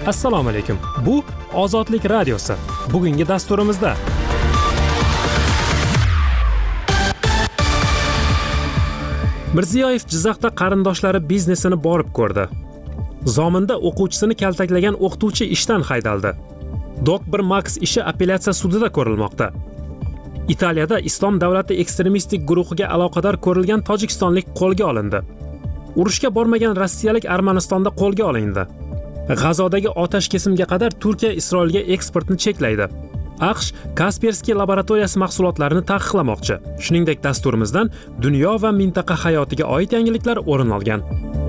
Assalomu alaykum. Bu Ozodlik radiosi. Bugungi dasturimizda Mirziyoyev Jizzaxda qarindoshlari biznesini borib ko'rdi. Zominda o'quvchisini kaltaklagan o'qituvchi ishdan haydaldi. Dok1 Max ishi apellyatsiya sudida ko'rilmoqda. Italiyada Islom davlati ekstremistik guruhiga aloqador ko'rilgan tojikistonlik qo'lga olindi. Urushga bormagan rossiyalik Armanistonda qo'lga olindi. G'azodagi otash kesimga qadar Turkiya Isroilga eksportni cheklaydi. AQSh Kaspersky laboratoriyasi mahsulotlarini taqiqlamoqchi. Shuningdek, dasturimizdan dunyo va mintaqa hayotiga oid yangiliklar o'rin olgan.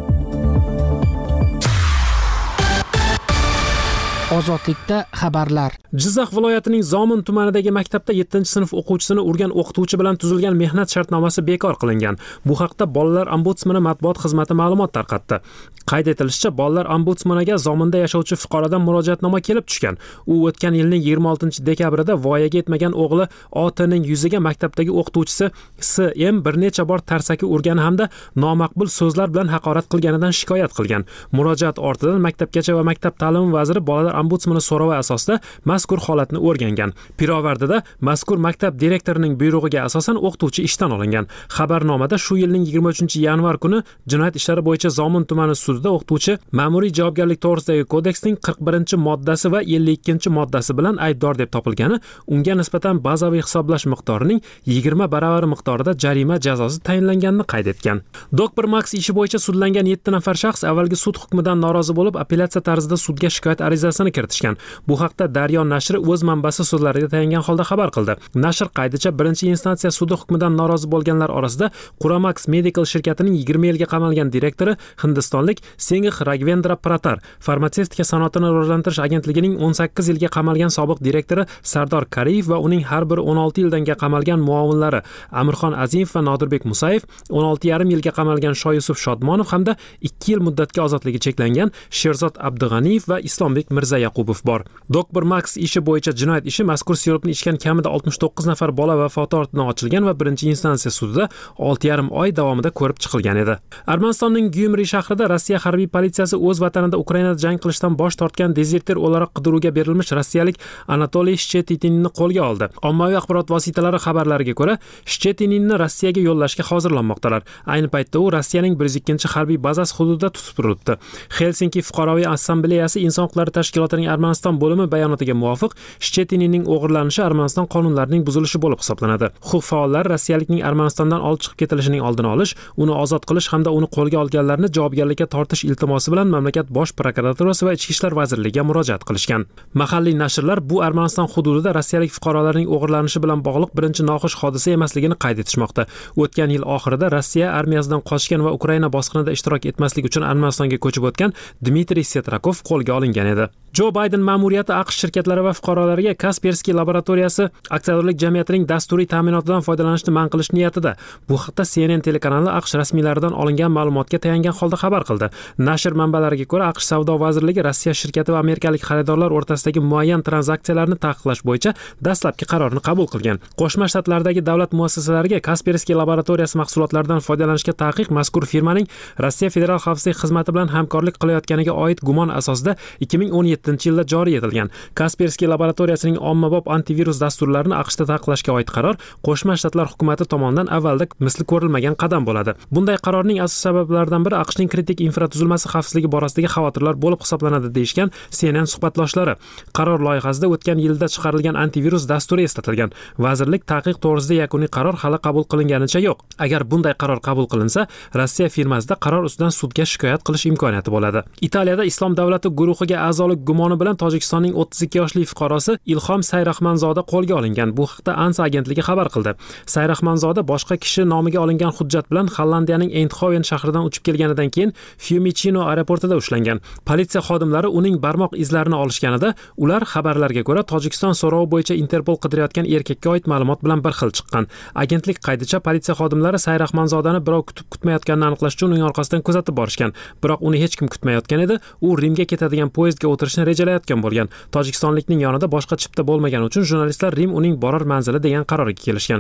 Ozodlikda xabarlar. Jizzax viloyatining Zomin tumanidagi maktabda 7-sinf o'quvchisini urgan o'qituvchi bilan tuzilgan mehnat shartnomasi bekor qilingan. Bu haqda Bolalar ombudsmani matbuot xizmati ma'lumot tarqatdi. Qayd etilishicha, Bolalar ombudsmaniga Zominda yashovchi fuqarodan murojaatnoma kelib tushgan. U o'tgan yilning 26-dekabrida voyaga yetmagan o'g'li O.T.ning yuziga maktabdagi o'qituvchisi S.M. bir necha bor tarsaki urgani hamda nomaqbul so'zlar bilan haqorat qilganidan shikoyat qilgan. Murojaat ortidan maktabgacha va maktab ta'limi vaziri Bolalar ombudsmani so'rovi asosida mazkur holatni o'rgangan. Pirovardida mazkur maktab direktorining buyrug'iga asosan o'qituvchi ishdan olingan. Xabarnomada shu yilning 23-yanvar kuni Jinoyat ishlari bo'yicha Zomin tumani sudida o'qituvchi ma'muriy javobgarlik to'g'risidagi kodeksning 41-moddasi va 52-moddasi bilan aybdor deb topilgani, unga nisbatan bazaviy hisoblash miqdorining 20 baravari miqdorida jarima jazosi tayinlanganini qayd etgan. Dok1 Max ishi bo'yicha sudlangan 7 nafar shaxs avvalgi sud hukmidan norozi bo'lib, apellyatsiya tarzida sudga shikoyat arizasini kiritishgan. Bu haqda Daryo nashri o'z manbasi so'zlariga tayangan holda xabar qildi. Nashr qaydicha birinchi instansiya sudi hukmidan norozi bo'lganlar orasida Quramax Medical shirkatining 20 yilga qamalgan direktori hindistonlik Singh Ragvendra Pratar, farmatsevtika sanoatini rivojlantirish agentligining 18 yilga qamalgan sobiq direktori Sardor Kariyev va uning har biri 16 yilga qamalgan muovinlari Amirxon Azimov va Nodirbek Musayev, 16,5 yilga qamalgan Shoyusuf Shodmonov hamda 2 yil muddatga ozodligi cheklangan Sherzod Abdug'aniyev va Islombek Mirza Yaqubov bor. Dok1 Max ishi bo'yicha jinoyat ishi mazkur sirupni ichgan kamida 69 nafar bola vafoti ortidan ochilgan va birinchi instansiya sudida 6,5 oy davomida ko'rib chiqilgan edi. Armanistonning Gyumri shahrida Rossiya harbiy politsiyasi o'z vatanida Ukrainada jang qilishdan bosh tortgan dezertir o'laroq qidiruvga berilmish rossiyalik Anatoliy Shchetininni qo'lga oldi. Ommaviy axborot vositalari xabarlariga ko'ra, Shchetininni Rossiyaga yo'llashga hozirlanmoqdalar. Ayni paytda u Rossiyaning 102 harbiy bazasi hududida tutib turilibdi. Helsinki fuqaroviy assambleyasi inson huquqlari tashkilotining Armaniston bo'limi bayonotiga muvofiq, Shchetininning o'g'irlanishi Armaniston qonunlarining buzilishi bo'lib hisoblanadi. Huquq faollari rossiyalikning Armanistondan olib chiqib ketilishining oldini olish, uni ozod qilish hamda uni qo'lga olganlarni javobgarlikka tortish iltimosi bilan mamlakat bosh prokuraturasi va ichki ishlar vazirligiga murojaat qilishgan. Mahalliy nashrlar bu Armaniston hududida rossiyalik fuqarolarning o'g'irlanishi bilan bog'liq birinchi noxush hodisa emasligini qayd etishmoqda. O'tgan yil oxirida Rossiya armiyasidan qochgan va Ukraina bosqinida ishtirok etmaslik uchun Armanistonga ko'chib o'tgan Dmitriy Setrakov qo'lga olingan edi. Jo Bayden ma'muriyati AQSh shirkatlari va fuqarolariga Kaspersky laboratoriyasi aksiyadorlik jamiyatining dasturiy ta'minotidan foydalanishni man qilish niyatida. Bu haqda CNN telekanali AQSh rasmiylaridan olingan ma'lumotga tayangan holda xabar qildi. Nashr manbalariga ko'ra, AQSh savdo vazirligi Rossiya shirkati va amerikalik xaridorlar o'rtasidagi muayyan tranzaksiyalarni taqiqlash bo'yicha dastlabki qarorni qabul qilgan. Qo'shma Shtatlardagi davlat muassasalariga Kaspersky laboratoriyasi mahsulotlaridan foydalanishga taqiq mazkur firmaning Rossiya Federal xavfsizlik xizmati bilan hamkorlik qilayotganiga oid gumon asosida 2017-yilda joriy etilgan. Kaspersky laboratoriyasining ommabop antivirus dasturlarini AQShda taqiqlashga oid qaror Qo'shma Shtatlar hukumati tomonidan avvalda misli ko'rilmagan qadam bo'ladi. Bunday qarorning asosiy sabablaridan biri AQShning kritik infratuzilmasi xavfsizligi borasidagi xavotirlar bo'lib hisoblanadi, deyishgan CNN suhbatloshlari. Qaror loyihasida o'tgan yilda chiqarilgan antivirus dasturi eslatilgan. Vazirlik taqiq to'g'risida yakuniy qaror hali qabul qilinganicha yo'q. Agar bunday qaror qabul qilinsa, Rossiya firmasida qaror ustidan sudga shikoyat qilish imkoniyati bo'ladi. Italiyada Islom davlati guruhiga a'zolik gumoni bilan Tojikistonning 32 yoshli fuqarosi Ilhom Sayrahmanzoda qo'lga olingan. Bu haqda ANSA agentligi xabar qildi. Sayrahmanzoda boshqa kishi nomiga olingan hujjat bilan Hollandiyaning Eindhoven shahridan uchib kelganidan keyin Fiumicino aeroportida ushlangan. Politsiya xodimlari uning barmoq izlarini olishganida, ular xabarlarga ko'ra Tojikiston so'rovi bo'yicha Interpol qidirayotgan erkakka oid ma'lumot bilan bir xil chiqqan. Agentlik qaydicha politsiya xodimlari Sayrahmanzodani birov kutib kutmayotganini aniqlash uchun uning orqasidan kuzatib borishgan. Biroq uni hech kim kutmayotgan edi. U Rimga ketadigan poyezdga o'tirishni rejalayotgan bo'lgan. Tojikistonlikning yonida boshqa chipta bo'lmagani uchun jurnalistlar Rim uning borar manzili degan qarorga kelishgan.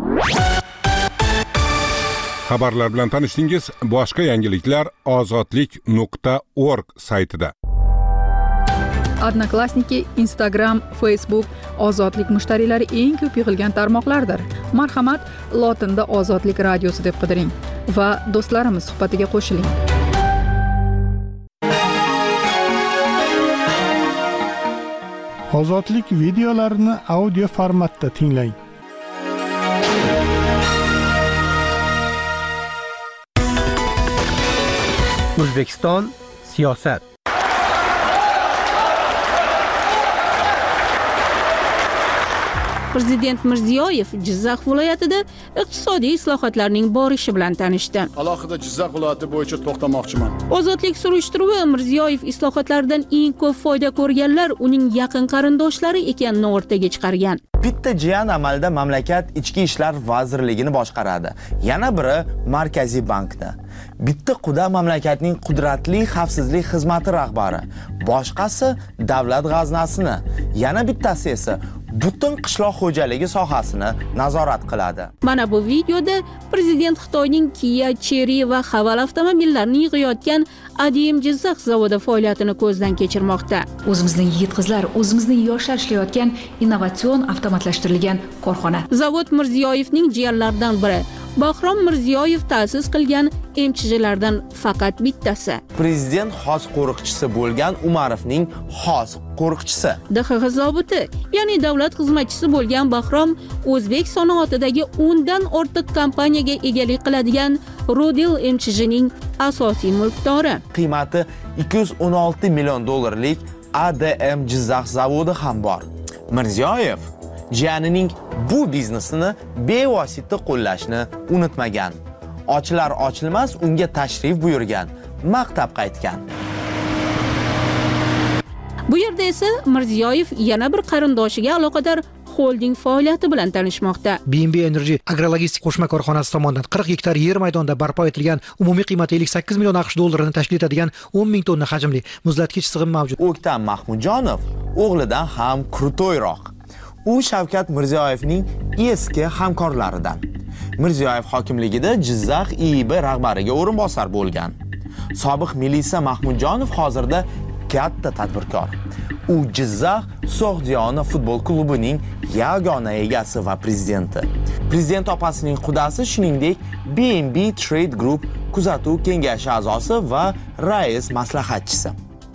Xabarlar bilan tanishdingiz. Boshqa yangiliklar ozodlik.org saytida. Odnoklassniki, Instagram, Facebook ozodlik mushtariylari eng ko'p yig'ilgan tarmoqlardir. Marhamat, lotinda ozodlik radiosi deb qidiring va do'stlarimiz suhbatiga qo'shiling. Ozodlik videolarini audio formatda tinglang. O'zbekiston siyosat. Prezident Mirziyoyev Jizzax viloyatida iqtisodiy islohotlarning borishi bilan tanishdi. Alohida Jizzax viloyati bo'yicha to'xtamoqchiman. Ozodlik surishtiruvi Mirziyoyev islohotlardan eng ko'p foyda ko'rganlar uning yaqin qarindoshlari ekanini o'rtaga chiqargan. Bitta jiyan amalda mamlakat ichki ishlar vazirligini boshqaradi. Yana biri Markaziy bankda. Bitta quda mamlakatning qudratli xavfsizlik xizmati rahbari. Boshqasi davlat g'aznasini. Yana bittasi esa butun qishloq xo'jaligi sohasini nazorat qiladi. Mana bu videoda prezident Xitoyning Kia, Chery va Haval avtomobillarini yig'ayotgan ADM Jizzax zavodi faoliyatini ko'zdan kechirmoqda. O'zimizning yigit-qizlar, o'zimizning yoshlar ishlayotgan innovatsion avtomatlashtirilgan korxona. Zavod Mirziyoyevning jiyanlaridan biri. Bahrom Mirziyoyev ta'sis qilgan MCHlardan faqat bittasi. Prezident xos qo'riqchisi bo'lgan Umarovning xos qo'riqchisi. DXX zobiti, ya'ni davlat xizmatchisi bo'lgan Bahrom o'zbek sanoatidagi 10 dan ortiq kompaniyaga egalik qiladigan Rodil MCHning asosiy mulkdori. Qiymati 216 million dollarlik ADM Jizzax zavodi ham bor. Mirziyoyev jiyanining bu biznesini bevosita qo'llashni unutmagan. Ochilar ochilmas unga tashrif buyurgan, maqtab qaytgan. Bu yerda esa Mirziyoyev yana bir qarindoshiga aloqador holding faoliyati bilan tanishmoqda. BNB Energy agrologistik qo'shma korxonasi tomonidan 40 gektar yer maydonida barpo etilgan umumiy qiymati 58 million AQSh dollarini tashkil etadigan 10 ming tonna hajmli muzlatgich sig'im mavjud. O'ktam Mahmudjonov o'g'lidan ham krutoyroq. U Shavkat Mirziyoyevning eski hamkorlaridan. Mirziyoyev hokimligida Jizzax IIB rahbariga o'rinbosar bo'lgan. Sobiq Milisa Mahmudjonov hozirda katta tadbirkor. U Jizzax So'g'diyona futbol klubining yagona egasi va prezidenti. Prezident opasining qudasi, shuningdek, BNB Trade Group kuzatuv kengashi a'zosi va rais maslahatchisi.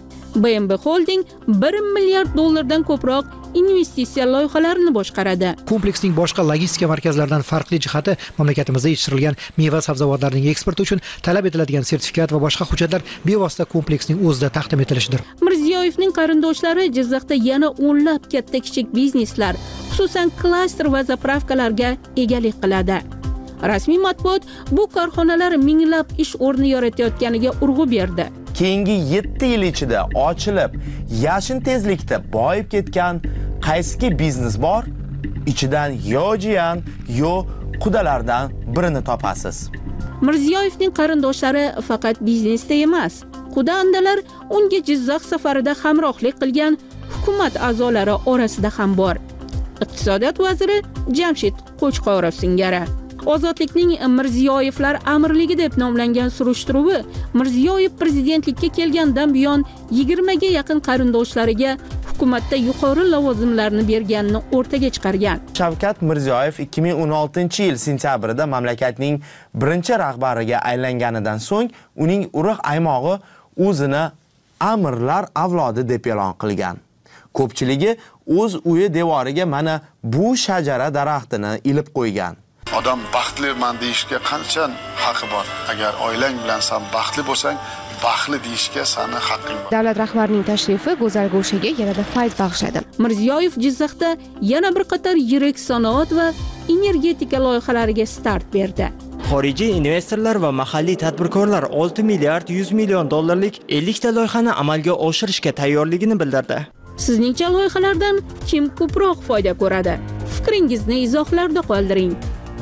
BNB Holding 1 milliard dollardan ko'proq investitsiya loyihalarini boshqaradi. Kompleksning boshqa logistika markazlaridan farqli jihati mamlakatimizda yetishtirilgan meva-sabzavotlarning eksporti uchun talab etiladigan sertifikat va boshqa hujjatlar bevosita kompleksning o'zida taqdim etilishidir. Mirziyoyevning qarindoshlari Jizzaxda yana o'nlab katta-kichik bizneslar, xususan klaster va zapravkalarga egalik qiladi. Rasmiy matbuot bu korxonalar minglab ish o'rni yaratayotganiga urg'u berdi. Keyingi 7 yil ichida ochilib, yashin tezlikda boyib ketgan qaysi biznes bor? Ichidan yo jiyan, yo qudalardan birini topasiz. Mirziyoyevning qarindoshlari faqat biznesda emas, quda-andalar unga Jizzax safarida hamrohlik qilgan hukumat a'zolari orasida ham bor. Iqtisodiyot vaziri Jamshid Qo'chqorov singari. Ozodlikning Mirziyoyevlar amirligi deb nomlangan surishtiruvi Mirziyoyev prezidentlikka kelgandan buyon 20 ga yaqin qarindoshlariga hukumatda yuqori lavozimlarni berganini o'rtaga chiqargan. Shavkat Mirziyoyev 2016-yil sentyabrida mamlakatning birinchi rahbariga aylanganidan so'ng uning urug' aymog'i o'zini amirlar avlodi deb e'lon qilgan. Ko'pchiligi o'z uyi devoriga mana bu shajara daraxtini ilib qo'ygan. Odam baxtliman deyishga qancha haqqi bor? Agar oilang bilan sen baxtli bo'lsang, baxtli deyishga seni haqqing bor. Davlat rahbarining tashrifi go'zal go'shaga yanada fayz bag'ishladi. Mirziyoyev Jizzaxda yana bir qator yirik sanoat va energetika loyihalariga start berdi. Xorijiy investorlar va mahalliy tadbirkorlar 6 milliard 100 million dollarlik 50 ta loyihani amalga oshirishga tayyorligini bildirdi. Sizningcha loyihalardan kim ko'proq foyda ko'radi? Fikringizni izohlarda qoldiring.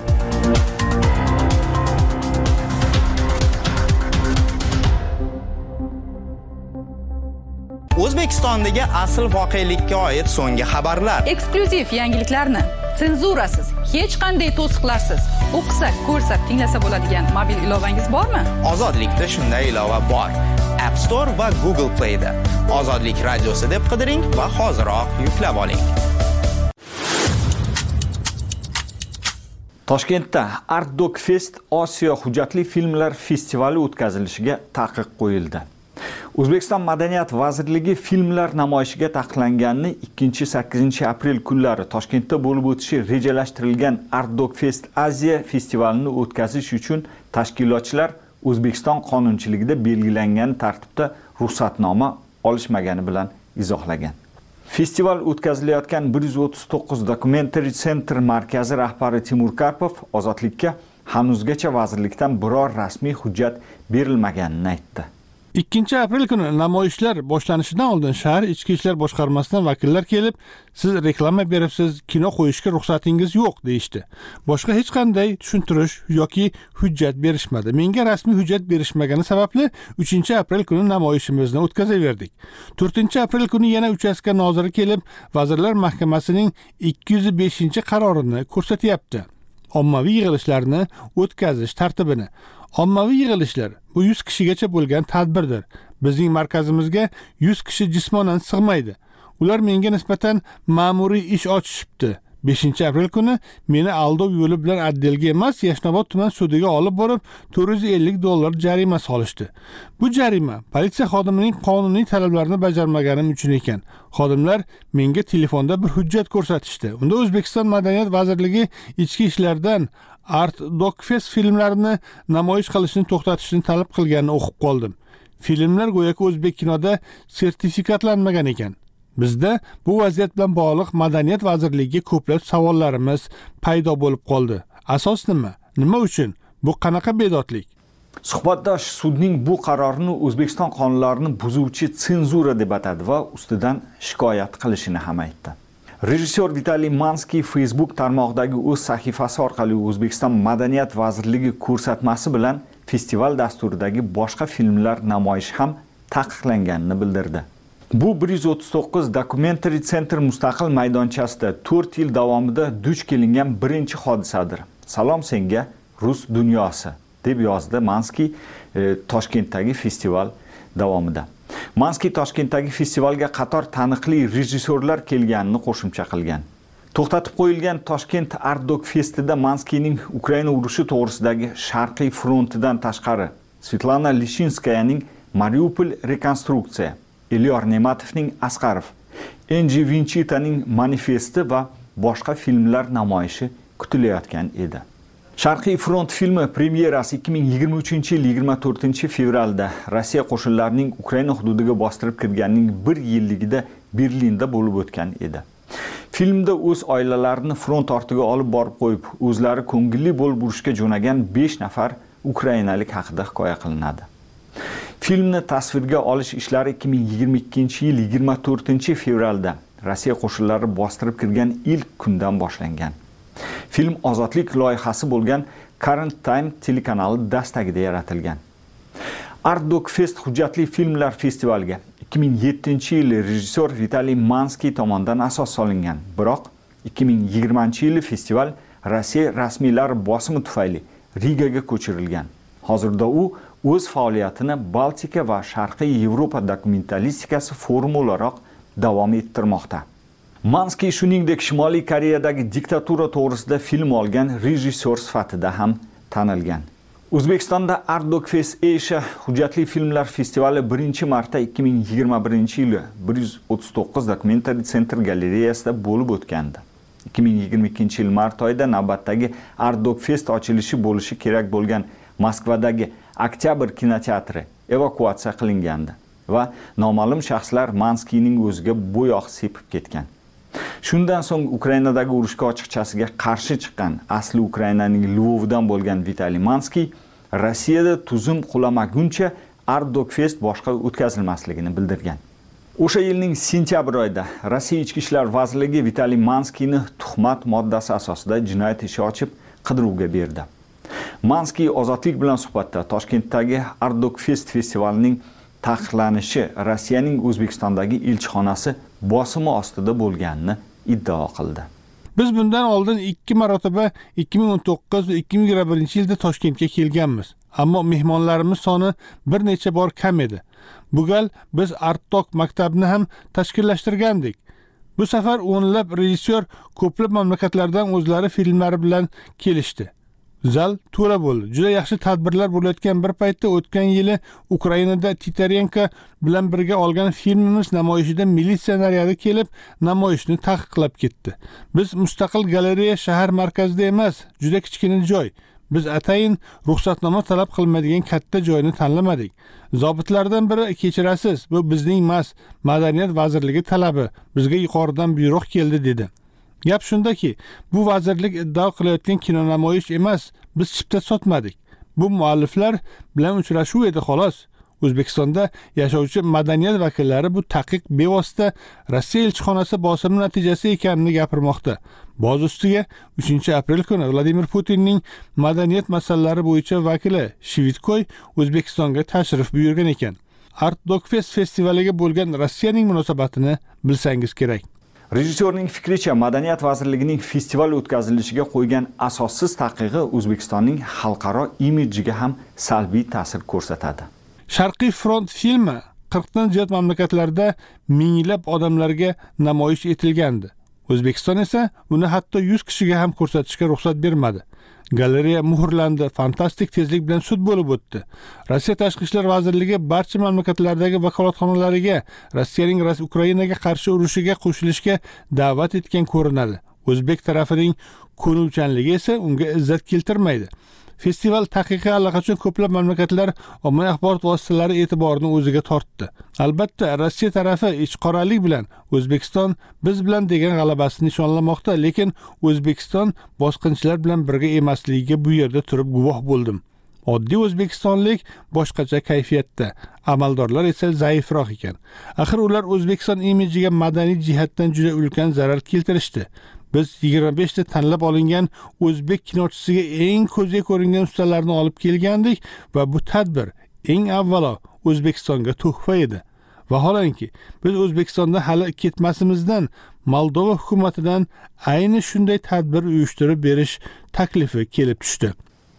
O'zbekistondagi asl voqelikka oid so'nggi xabarlar. Eksklyuziv yangiliklarni senzurasiz, hech qanday to'siqlarsiz o'qisak, ko'rsak, tinglasa bo'ladigan mobil ilovangiz bormi? Ozodlikda shunday ilova bor. App Store va Google Play da. Ozodlik radiosi deb qidiring va hoziroq yuklab oling. Toshkentda Art Doc Fest Osiyo hujjatli filmlar festivali o'tkazilishiga taqiq qo'yildi. O'zbekiston Madaniyat vazirligi filmlar namoyishiga taqiqlanganini 2-8 aprel kunlari Toshkentda bo'lib o'tishi rejalashtirilgan Art Doc Fest Aziya festivalini o'tkazish uchun tashkilotchilar O'zbekiston qonunchiligida belgilangan tartibda ruxsatnoma olishmagani bilan izohlagan. Festival o'tkazilayotgan 139 Documentary Center markazi rahbari Timur Karpov Ozodlikka hanuzgacha vazirlikdan biror rasmiy hujjat berilmaganini aytdi. 2 aprel kuni namoyishlar boshlanishidan oldin shahar ichki ishlar boshqarmasidan vakillar kelib, siz reklama beribsiz, kino qo'yishga ruxsatingiz yo'q deyishdi. Boshqa hech qanday tushuntirish yoki hujjat berishmadi. Menga rasmiy hujjat berishmagani sababli 3 aprel kuni namoyishimizni o'tkazaverdik. 4 aprel kuni yana uchastka noziri kelib, Vazirlar Mahkamasining 205-qarorini ko'rsatyapti. Ommaviy yig'ilishlarni o'tkazish tartibini. Ommaviy yig'ilishlar bu 100 kishigacha bo'lgan tadbirdir. Bizning markazimizga 100 kishi jismonan sig'maydi. Ular menga nisbatan ma'muriy ish ochishibdi. 5 aprel kuni meni aldov yo'li bilan atdelga emas, Yashnobod tuman sudiga olib borib, $450 jarima solishdi. Bu jarima politsiya xodimining qonuniy talablarini bajarmaganim uchun ekan. Xodimlar menga telefonda bir hujjat ko'rsatishdi. Unda O'zbekiston Madaniyat vazirligi ichki ishlardan Art Doc Fest filmlarini namoyish qilishni to'xtatishni talab qilganini o'qib qoldim. Filmlar go'yoki o'zbek kinoda sertifikatlanmagan ekan. Bizda bu vaziyat bilan bog'liq Madaniyat vazirligiga ko'plab savollarimiz paydo bo'lib qoldi. Asos nima? Nima uchun? Bu qanaqa bedodlik? Suhbatdosh sudning bu qarorini O'zbekiston qonunlarini buzuvchi senzura deb atadi va ustidan shikoyat qilishini ham aytdi. Rejissyor Vitaliy Manskiy Facebook tarmog'idagi o'z sahifasi orqali O'zbekiston Madaniyat vazirligi ko'rsatmasi bilan festival dasturidagi boshqa filmlar namoyishi ham taqiqlanganini bildirdi. Bu 139 Documentary Center mustaqil maydonchasida 4 yil davomida duch kelingan birinchi hodisadir. Salom senga Rus dunyosi deb yozdi Manskiy Toshkentdagi festival davomida. Manskiy Toshkentdagi festivalga qator taniqli rejissyorlar kelganini qo'shimcha qilgan. To'xtatib qo'yilgan Toshkent Art Doc Festida Manskiyning Ukraina urushi to'g'risidagi Sharqiy frontidan tashqari Svetlana Lishinskayaning Mariupol rekonstruksiya, Elyor Nematovning Asqarov, Enji Vinchitaning Manifesti va boshqa filmlar namoyishi kutilayotgan edi. Sharqiy front filmi premyerasi 2023-yil 24-fevralda Rossiya qo'shinlarining Ukraina hududiga bostirib kirganining 1 yilligida Berlinda bo'lib o'tgan edi. Filmda o'z oilalarini front ortiga olib borib qo'yib, o'zlari ko'ngilli bo'lib urushga jo'nagan 5 nafar ukrainalik haqida hikoya qilinadi. Filmni tasvirga olish ishlari 2022-yil 24-fevralda Rossiya qo'shinlari bostirib kirgan ilk kundan boshlangan. Film Ozodlik loyihasi bo'lgan Current Time telekanali dastagida yaratilgan. Art Doc Fest hujjatli filmlar festivaliga 2007-yil rejissyor Vitaliy Manskiy tomonidan asos solingan. Biroq 2020-yil festival Rossiya rasmiylari bosimi tufayli Rigaga ko'chirilgan. Hozirda u o'z faoliyatini Baltika va Sharqiy Yevropa dokumentalistikasi forumi o'laroq davom ettirmoqda. Manskiy shuningdek Shimoliy Koreyadagi diktatura to'g'risida film olgan rejissyor sifatida ham tanilgan. O'zbekistonda Art Doc Fest Asia hujjatli filmlar festivali 1-marta 2021-yili 139 Documentary Center galereyasida bo'lib o'tgandi. 2022-yil mart oyida navbatdagi Art Doc Fest ochilishi bo'lishi kerak bo'lgan Moskvadagi Oktyabr kinoteatri evakuatsiya qilingandi va noma'lum shaxslar Manskiyning o'ziga bo'yoq sepib ketgan. Shundan so'ng Ukrainadagi urushga ochiqchasiga qarshi chiqqan asli Ukrainaning Lvovdan bo'lgan Vitaliy Manskiy Rossiyada tuzum qulamaguncha Art Doc Fest boshqa o'tkazilmasligini bildirgan. O'sha yilning sentyabr oyida Rossiya Ichki ishlar vazirligi Vitaliy Manskiyni tuhmat moddasi asosida jinoyat ishi ochib qidiruvga berdi. Manskiy Ozodlik bilan suhbatda Toshkentdagi Art Doc Fest festivalining taqiqlanishi Rossiyaning O'zbekistondagi elchixonasi bosimi ostida bo'lganini iddao qildi. Biz bundan oldin 2 marotaba 2019 va 2021-yilda Toshkentga kelganmiz. ammo mehmonlarimiz soni bir necha bor kam edi. Bu gal biz Artdok maktabini ham tashkillashtirgandik. Bu safar o'nlab rejissyor ko'plab mamlakatlardan o'zlari filmlari bilan kelishdi. Zal to'la bo'ldi. Juda yaxshi tadbirlar bo'layotgan bir paytda o'tgan yili Ukrainada Titarenko bilan birga olgan filmimiz namoyishida militsiya naryadi kelib, namoyishni taqiqlab ketdi. Biz mustaqil galereya shahar markazida emas, juda kichkina joy. Biz atayin ruxsatnoma talab qilmaydigan katta joyni tanlamadik. Zobitlardan biri kechirasiz, bu bizning emas, Madaniyat vazirligi talabi, bizga yuqoridan buyruq keldi dedi. Gap shundaki, bu vazirlik iddao qilayotgan kino namoyish emas, biz chipta sotmadik. Bu mualliflar bilan uchrashuv edi xolos. O'zbekistonda yashovchi madaniyat vakillari bu taqiq bevosita Rossiya elchixonasi bosimi natijasi ekanini gapirmoqda. Boz ustiga 3-aprel kuni Vladimir Putinning madaniyat masalalari bo'yicha vakili Shivitkoy O'zbekistonga tashrif buyurgan ekan. Artdok festivaliga bo'lgan Rossiyaning munosabatini bilsangiz kerak. Rejissyorning fikricha, Madaniyat vazirligining festival o'tkazilishiga qo'ygan asossiz taqiqi O'zbekistonning xalqaro imidjiga ham salbiy ta'sir ko'rsatadi. Sharqiy front filmi 40 dan ziyod mamlakatlarda minglab odamlarga namoyish etilgandi. O'zbekiston esa uni hatto 100 kishiga ham ko'rsatishga ruxsat bermadi. Galereya muhrlandi, fantastik tezlik bilan sud bo'lib o'tdi. Rossiya Tashqi ishlar vazirligi barcha mamlakatlardagi vakolatxonalariga Rossiyaning Ukrainaga qarshi urushiga qo'shilishga da'vat etgan ko'rinadi. O'zbek tarafining ko'nuvchanligi esa unga izzat keltirmaydi. Festival taqiqi allaqachon ko'plab mamlakatlar ommaviy axborot vositalari e'tiborini o'ziga tortdi. Albatta, Rossiya tarafi ichqoralik bilan O'zbekiston biz bilan degan g'alabasini nishonlamoqda, lekin O'zbekiston bosqinchilar bilan birga emasligiga bu yerda turib guvoh bo'ldim. Oddiy o'zbekistonlik boshqacha kayfiyatda, amaldorlar esa zaifroq ekan. Axir ular O'zbekiston imidjiga madaniy jihatdan juda ulkan zarar keltirishdi. Biz 25 ta tanlab olingan o'zbek kinochisiga eng ko'zga ko'ringan ustalarni olib kelgandik va bu tadbir eng avvalo O'zbekistonga tuhfa edi. Vaholanki, biz O'zbekistonda hali ketmasimizdan Moldova hukumatidan ayni shunday tadbir uyushtirib berish taklifi kelib tushdi.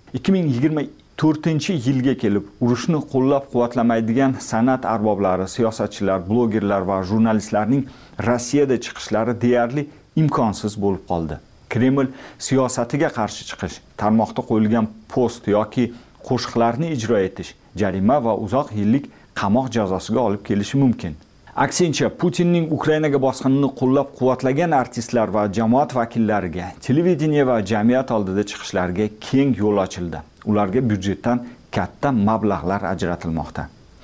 2024-yilga kelib, urushni qo'llab-quvvatlamaydigan san'at arboblari, siyosatchilar, blogerlar va jurnalistlarning Rossiyada chiqishlari deyarli imkonsiz bo'lib qoldi. Kreml siyosatiga qarshi chiqish, tarmoqda qo'yilgan post yoki qo'shiqlarni ijro etish jarima va uzoq yillik qamoq jazosiga olib kelishi mumkin. Aksincha, Putinning Ukrainaga bosqinini qo'llab-quvvatlagan artistlar va jamoat vakillariga televideniya va jamiyat oldida chiqishlariga keng yo'l ochildi. Ularga byudjetdan katta mablag'lar ajratilmoqda.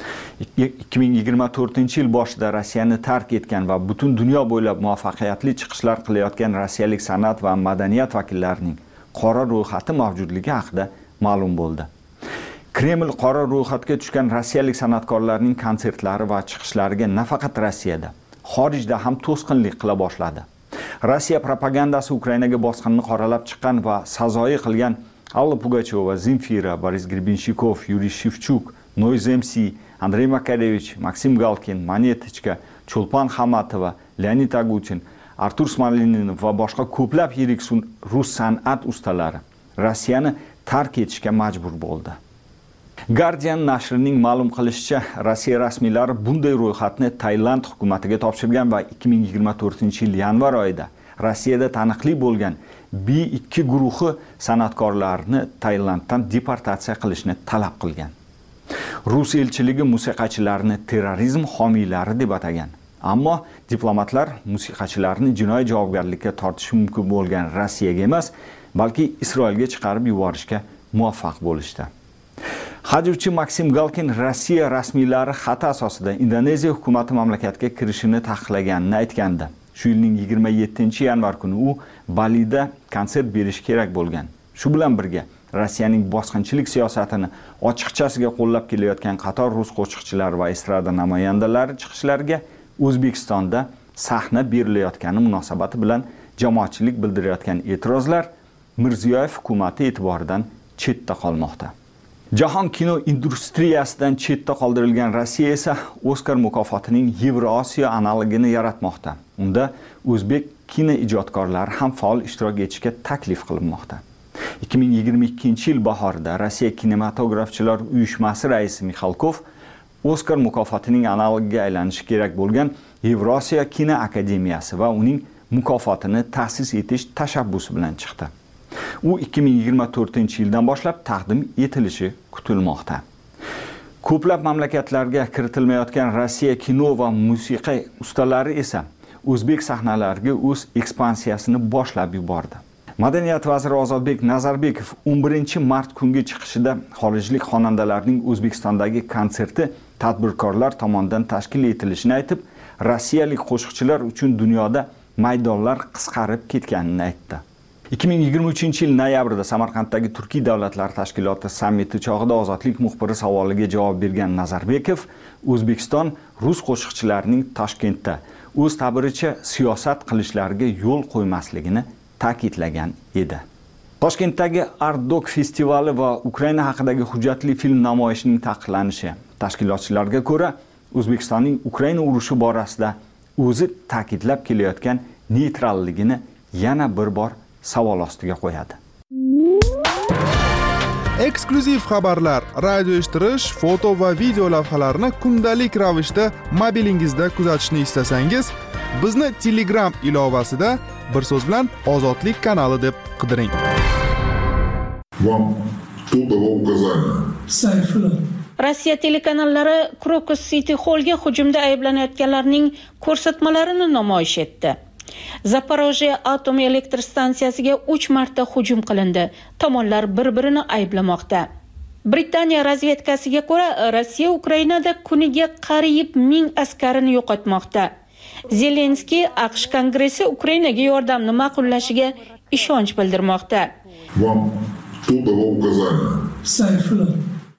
2024-yil boshida Rossiyani tark etgan va butun dunyo bo'ylab muvaffaqiyatli chiqishlar qilayotgan rossiyalik san'at va madaniyat vakillarining qora ro'yxati mavjudligi haqida ma'lum bo'ldi. Kreml qora ro'yxatga tushgan rossiyalik san'atkorlarning konsertlari va chiqishlariga nafaqat Rossiyada, xorijda ham to'sqinlik qila boshladi. Rossiya propagandasi Ukrainaga bosqinni qoralab chiqqan va sazoyi qilgan Alla Pugacheva, Zemfira, Boris Grebinshikov, Yuriy Shevchuk, Noise MC, Andrey Makarevich, Maksim Galkin, Monetichka, Chulpan Xamatova, Leonid Agutin, Artur Smolinin va boshqa ko'plab yirik rus san'at ustalari Rossiyani tark etishga majbur bo'ldi. Guardian nashrining ma'lum qilishicha, Rossiya rasmiylari bunday ro'yxatni Tailand hukumatiga topshirgan va 2024-yil yanvar oyida Rossiyada taniqli bo'lgan B2 guruhi san'atkorlarni Tailanddan deportatsiya qilishni talab qilgan. Rus elchiligi musiqachilarni terrorizm homiylari deb atagan. Ammo diplomatlar musiqachilarni jinoiy javobgarlikka tortishi mumkin bo'lgan Rossiyaga emas, balki Isroilga chiqarib yuborishga muvaffaq bo'lishdi. Hajvchi Maksim Galkin Rossiya rasmiylari xati asosida Indoneziya hukumati mamlakatga kirishini taqiqlaganini aytgandi. Shu yilning 27-yanvar kuni u Balida konsert berish kerak bo'lgan. Shu bilan birga Rossiyaning bosqinchilik siyosatini ochiqchasiga qo'llab kelayotgan qator rus qo'shiqchilari va estrada namoyandalari chiqishlariga O'zbekistonda sahna berilayotgani munosabati bilan jamoatchilik bildirayotgan e'tirozlar Mirziyoyev hukumati e'tiboridan chetda qolmoqda. Jahon kino industriyasidan chetda qoldirilgan Rossiya esa Oskar mukofotining Yevrosiyo analogini yaratmoqda. Unda o'zbek kino ijodkorlari ham faol ishtirok etishga taklif qilinmoqda. 2022-yil bahorida Rossiya kinematografchilar uyushmasi raisi Mixalkov Oskar mukofotining analogiga aylanishi kerak bo'lgan Yevrosiyo kino akademiyasi va uning mukofotini ta'sis etish tashabbusi bilan chiqdi. U 2024-yildan boshlab taqdim etilishi kutilmoqda. Ko'plab mamlakatlarga kiritilmayotgan Rossiya kino va musiqa ustalari esa o'zbek sahnalariga o'z ekspansiyasini boshlab yubordi. Madaniyat vaziri Ozodbek Nazarbekov 11-mart kungi chiqishida xorijlik xonandalarning O'zbekistondagi konserti tadbirkorlar tomonidan tashkil etilishini aytib, rossiyalik qo'shiqchilar uchun dunyoda maydonlar qisqarib ketganini aytdi. 2023-yil noyabrda Samarqanddagi Turkiy davlatlar tashkiloti sammiti chog'ida Ozodlik muxbiri savoliga javob bergan Nazarbekov, O'zbekiston rus qo'shiqchilarining Toshkentda o'z ta'biricha siyosat qilishlariga yo'l qo'ymasligini ta'kidlagan edi. Toshkentdagi Art Dog festivali va Ukraina haqidagi hujjatli film namoyishining taqiqlanishi tashkilotchilarga ko'ra O'zbekistonning Ukraina urushi borasida o'zi ta'kidlab kelayotgan neytralligini yana bir bor savol ostiga qo'yadi. Eksklyuziv xabarlar, radio eshittirish, foto va video lavhalarni kundalik ravishda mobilingizda kuzatishni istasangiz, bizni Telegram ilovasida bir so'z bilan Ozodlik kanali deb qidiring. Вам кто давал указания? Сайфулла. Rossiya telekanallari Crocus City Hallga hujumda ayblanayotganlarning ko'rsatmalarini namoyish etdi. Zaporojye atom elektr stansiyasiga 3 marta hujum qilindi. Tomonlar bir-birini ayblamoqda. Britaniya razvedkasiga ko'ra, Rossiya Ukrainada kuniga qariyb 1000 askarini yo'qotmoqda. Zelenskiy AQSh Kongressi Ukrainaga yordamni ma'qullashiga ishonch bildirmoqda. Вам кто давал указания? Сайфулла.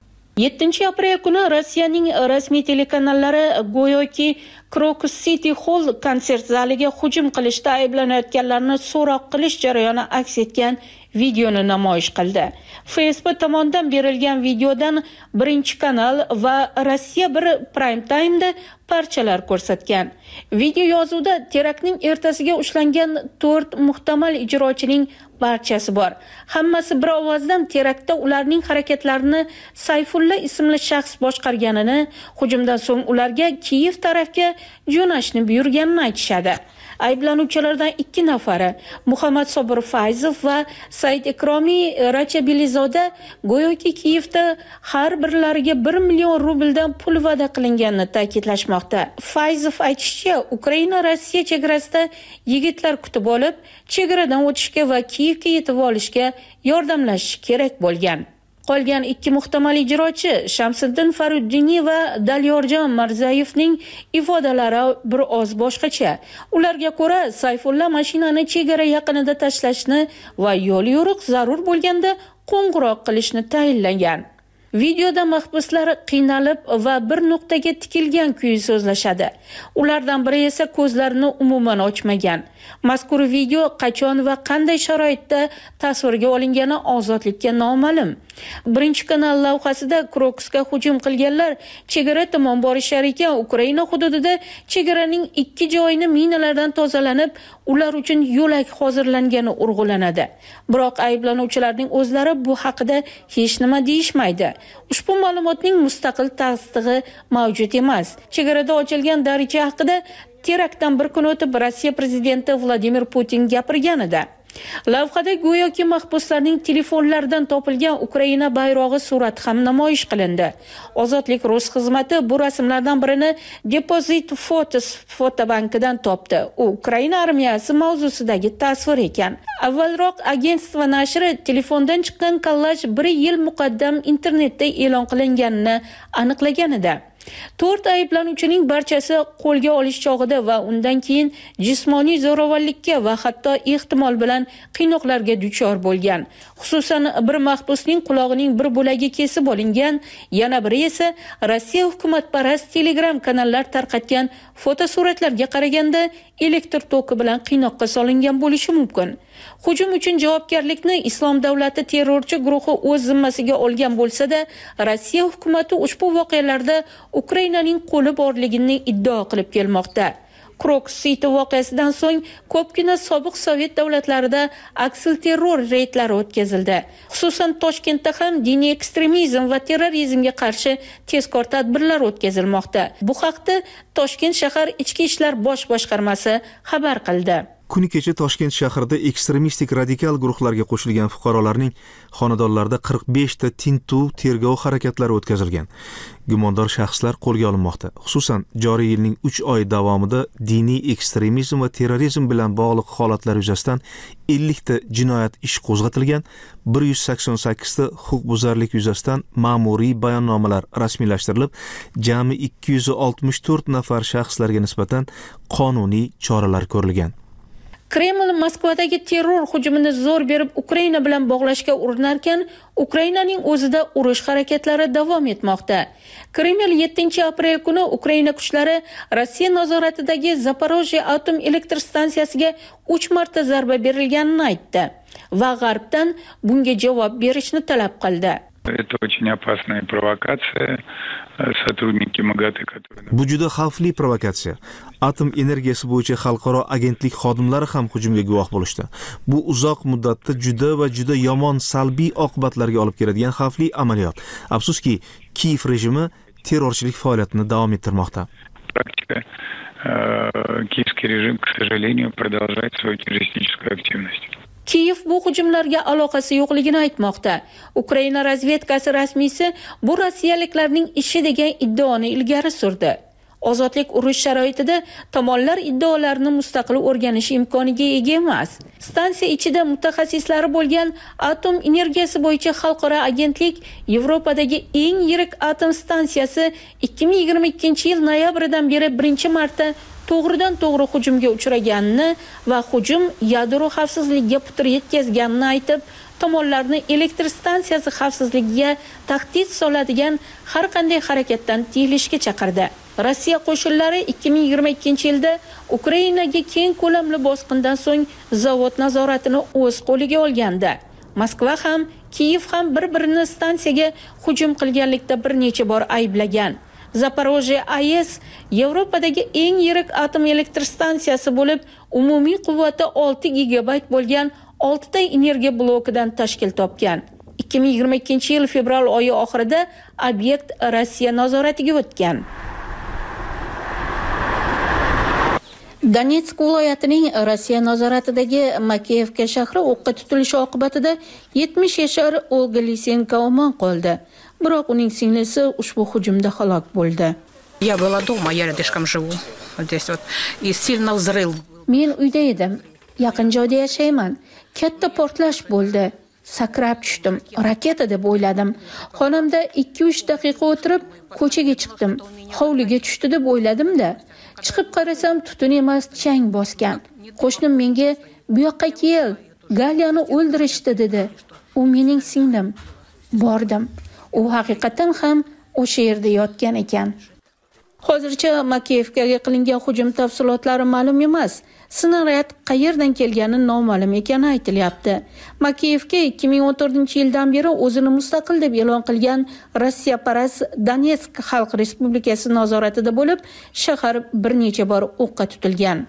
7-aprel kuni Rossiyaning rasmiy telekanallari go'yoki Crocus City Hall konsert zaliga hujum qilishda ayblanayotganlarni so'roq qilish jarayoni aks etgan videoni namoyish qildi. Facebook tomonidan berilgan videodan Birinchi kanal va Rossiya 1 Prime Time'da parchalar ko'rsatgan. Video yozuvda teraktning ertasiga ushlangan 4 muhtamal ijrochining barchasi bor. Hammasi bir ovozdan teraktda ularning harakatlarini Sayfulla ismli shaxs boshqarganini, hujumdan so'ng ularga Kiyev tarafga jo'nashni buyurganini aytishadi. Ayblanuvchilardan 2 nafari, Muhammad Sobir Fayzov va Said Ikromiy Rachabilizoda go'yoki Kiyevda har birlariga 1 million rubldan pul va'da qilinganini ta'kidlashmoqda. Fayzov aytishicha, Ukraina Rossiya chegarasida yigitlar kutib olib, chegaradan o'tishga va Kiyevga yetib olishga yordamlashishi kerak bo'lgan. Qolgan 2 muhtamal ijrochi Shamsiddin Faruddiniy va Dalyorjon Marzayevning ifodalari bir oz boshqacha. Ularga ko'ra, Sayfulla mashinani chegara yaqinida tashlashni va yo'l yo'riq zarur bo'lganda qo'ng'iroq qilishni tayinlagan. Videoda mahbuslar qiynalib va bir nuqtaga tikilgan kuyi so'zlashadi. Ulardan biri esa ko'zlarini umuman ochmagan. Mazkur video qachon va qanday sharoitda tasvirga olingani ozodlikka noma'lum. Birinchi kanal lavhasida Crocusga hujum qilganlar chegara tomon borishar ekan, Ukraina hududida chegaraning 2 joyini minalardan tozalanib, ular uchun yo'lak hozirlangani urg'ulanadi. Biroq ayblanuvchilarning o'zlari bu haqida hech nima deyishmaydi. Ushbu ma'lumotning mustaqil tasdig'i mavjud emas. Chegarada ochilgan daricha haqida teraktdan bir kun o'tib Rossiya prezidenti Vladimir Putin gapirgan edi. Lavhada go'yoki mahbuslarning telefonlaridan topilgan Ukraina bayrog'i surati ham namoyish qilindi. Ozodlik Rus xizmati bu rasmlardan birini Deposit Photos fotobankidan topdi. U Ukraina armiyasi mavzusidagi tasvir ekan. Avvalroq agentство nashri telefondan chiqqan kollaj 1 yil muqaddam internetda e'lon qilinganini aniqlagan edi. 4 ayblanuvchining barchasi qo'lga olish chog'ida va undan keyin jismoniy zo'ravonlikka va hatto ehtimol bilan qiynoqlarga duchor bo'lgan. Xususan, bir mahbusning qulog'ining bir bo'lagi kesib olingan, yana biri esa Rossiya hukumatparast Telegram kanallar tarqatgan fotosuratlarga qaraganda elektr toki bilan qiynoqqa solingan bo'lishi mumkin. Hujum uchun javobgarlikni Islom davlati terrorchi guruhi o'z zimmasiga olgan bo'lsa-da, Rossiya hukumatı ushbu voqealarda Ukrainaning qo'li borligini iddao qilib kelmoqda. Krok-City voqeasidan so'ng ko'pgina sobiq Sovet davlatlarida aksilterror reydlari o'tkazildi. Xususan Toshkentda ham diniy ekstremizm va terrorizmga qarshi tezkor tadbirlar o'tkazilmoqda. Bu haqda Toshkent shahar Ichki ishlar bosh boshqarmasi xabar qildi. Kuni kecha Toshkent shahrida ekstremistik radikal guruhlarga qo'shilgan fuqarolarning xonadonlarida 45 ta tintuv tergov harakatlari o'tkazilgan. Gumondor shaxslar qo'lga olinmoqda. Xususan, joriy yilning 3 oy davomida diniy ekstremizm va terrorizm bilan bog'liq holatlar yuzasidan 50 ta jinoyat ishi qo'zg'atilgan, 188 ta huquqbuzarlik yuzasidan ma'muriy bayonnomalar rasmiylashtirilib, jami 264 nafar shaxslarga nisbatan qonuniy choralar ko'rilgan. Kreml Moskvadagi terror hujumini zo'r berib Ukraina bilan bog'lashga urinarkan, Ukrainaning o'zida urush harakatlari davom etmoqda. Kreml 7-aprel kuni Ukraina kuchlari Rossiya nazoratidagi Zaporojye atom elektr stansiyasiga 3 marta zarba berilganini aytdi va G'arbdan bunga javob berishni talab qildi. Это очень опасная провокация. Сотрудники МАГАТЭ, которые... Bu juda xavfli provokatsiya. Atom energiyasi bo'yicha xalqaro agentlik xodimlari ham hujumga guvoh bo'lishdi. Bu uzoq muddatda juda yomon salbiy oqibatlarga olib keladigan xavfli amaliyot. Afsuski, Kiyev rejimi terrorchilik faoliyatini davom ettirmoqda. Киевский режим, к сожалению, продолжает свою террористическую активность. Kiyev bu hujumlarga aloqasi yo'qligini aytmoqda. Ukraina razvedkasi rasmiysi bu rossiyaliklarning ishi degan iddaoni ilgari surdi. Ozodlik urush sharoitida tomonlar iddaolarini mustaqil o'rganish imkoniga ega emas. Stansiya ichida mutaxassislari bo'lgan atom energiyasi bo'yicha xalqaro agentlik Yevropadagi eng yirik atom stansiyasi 2022-yil noyabridan beri birinchi marta to'g'ridan-to'g'ri hujumga uchraganini va hujum yadro xavfsizligiga putur yetkazganini aytib, tomonlarni elektr stansiyasi xavfsizligiga tahdid soladigan har qanday harakatdan tiyilishga chaqirdi. Rossiya qo'shinlari 2022-yilda Ukrainaga keng ko'lamli bosqindan so'ng zavod nazoratini o'z qo'liga olgandi. Moskva ham, Kiyev ham bir-birini stansiyaga hujum qilganlikda bir necha bor ayblagan. Zaporojye AES Yevropadagi eng yirik atom elektr stansiyasi bo'lib, umumiy quvvati 6 gigabayt bo'lgan 6 ta energiya blokidan tashkil topgan. 2022-yil fevral oyi oxirida obyekt Rossiya nazoratiga o'tgan. Donetsk viloyatining Rossiya nazoratidagi Makeyevka shahri o'qqa tutilishi oqibatida 70 yashar Olga Lisenko omon qoldi. Biroq uning singlisi ushbu hujumda halok bo'ldi. Я была дома, я рядышком живу. Здесь вот и сильно взрыв. Men uyda edim. Yaqin joyda yashayman. Katta portlash bo'ldi. Sakrab tushdim. Raketa deb o'yladim. Xonamda 2-3 daqiqa o'tirib, ko'chaga chiqdim. Hovliga tushdi deb o'yladim-da. Chiqib qarasam, tutun emas, chang bosgan. Qo'shnim menga "Bu yoqqa kel, Galyani o'ldirishdi" dedi. U mening singlim. Bordim. U haqiqatan ham o'sha yerda yotgan ekan. Hozircha Makeyevkaga qilingan hujum tafsilotlari ma'lum emas. Snaryad qayerdan kelgani noma'lum ekani aytilyapti. Makeyevka 2014-yildan beri o'zini mustaqil deb e'lon qilgan Rossiyaparast Donetsk Xalq Respublikasi nazoratida bo'lib, shahar bir necha bor o'qqa tutilgan.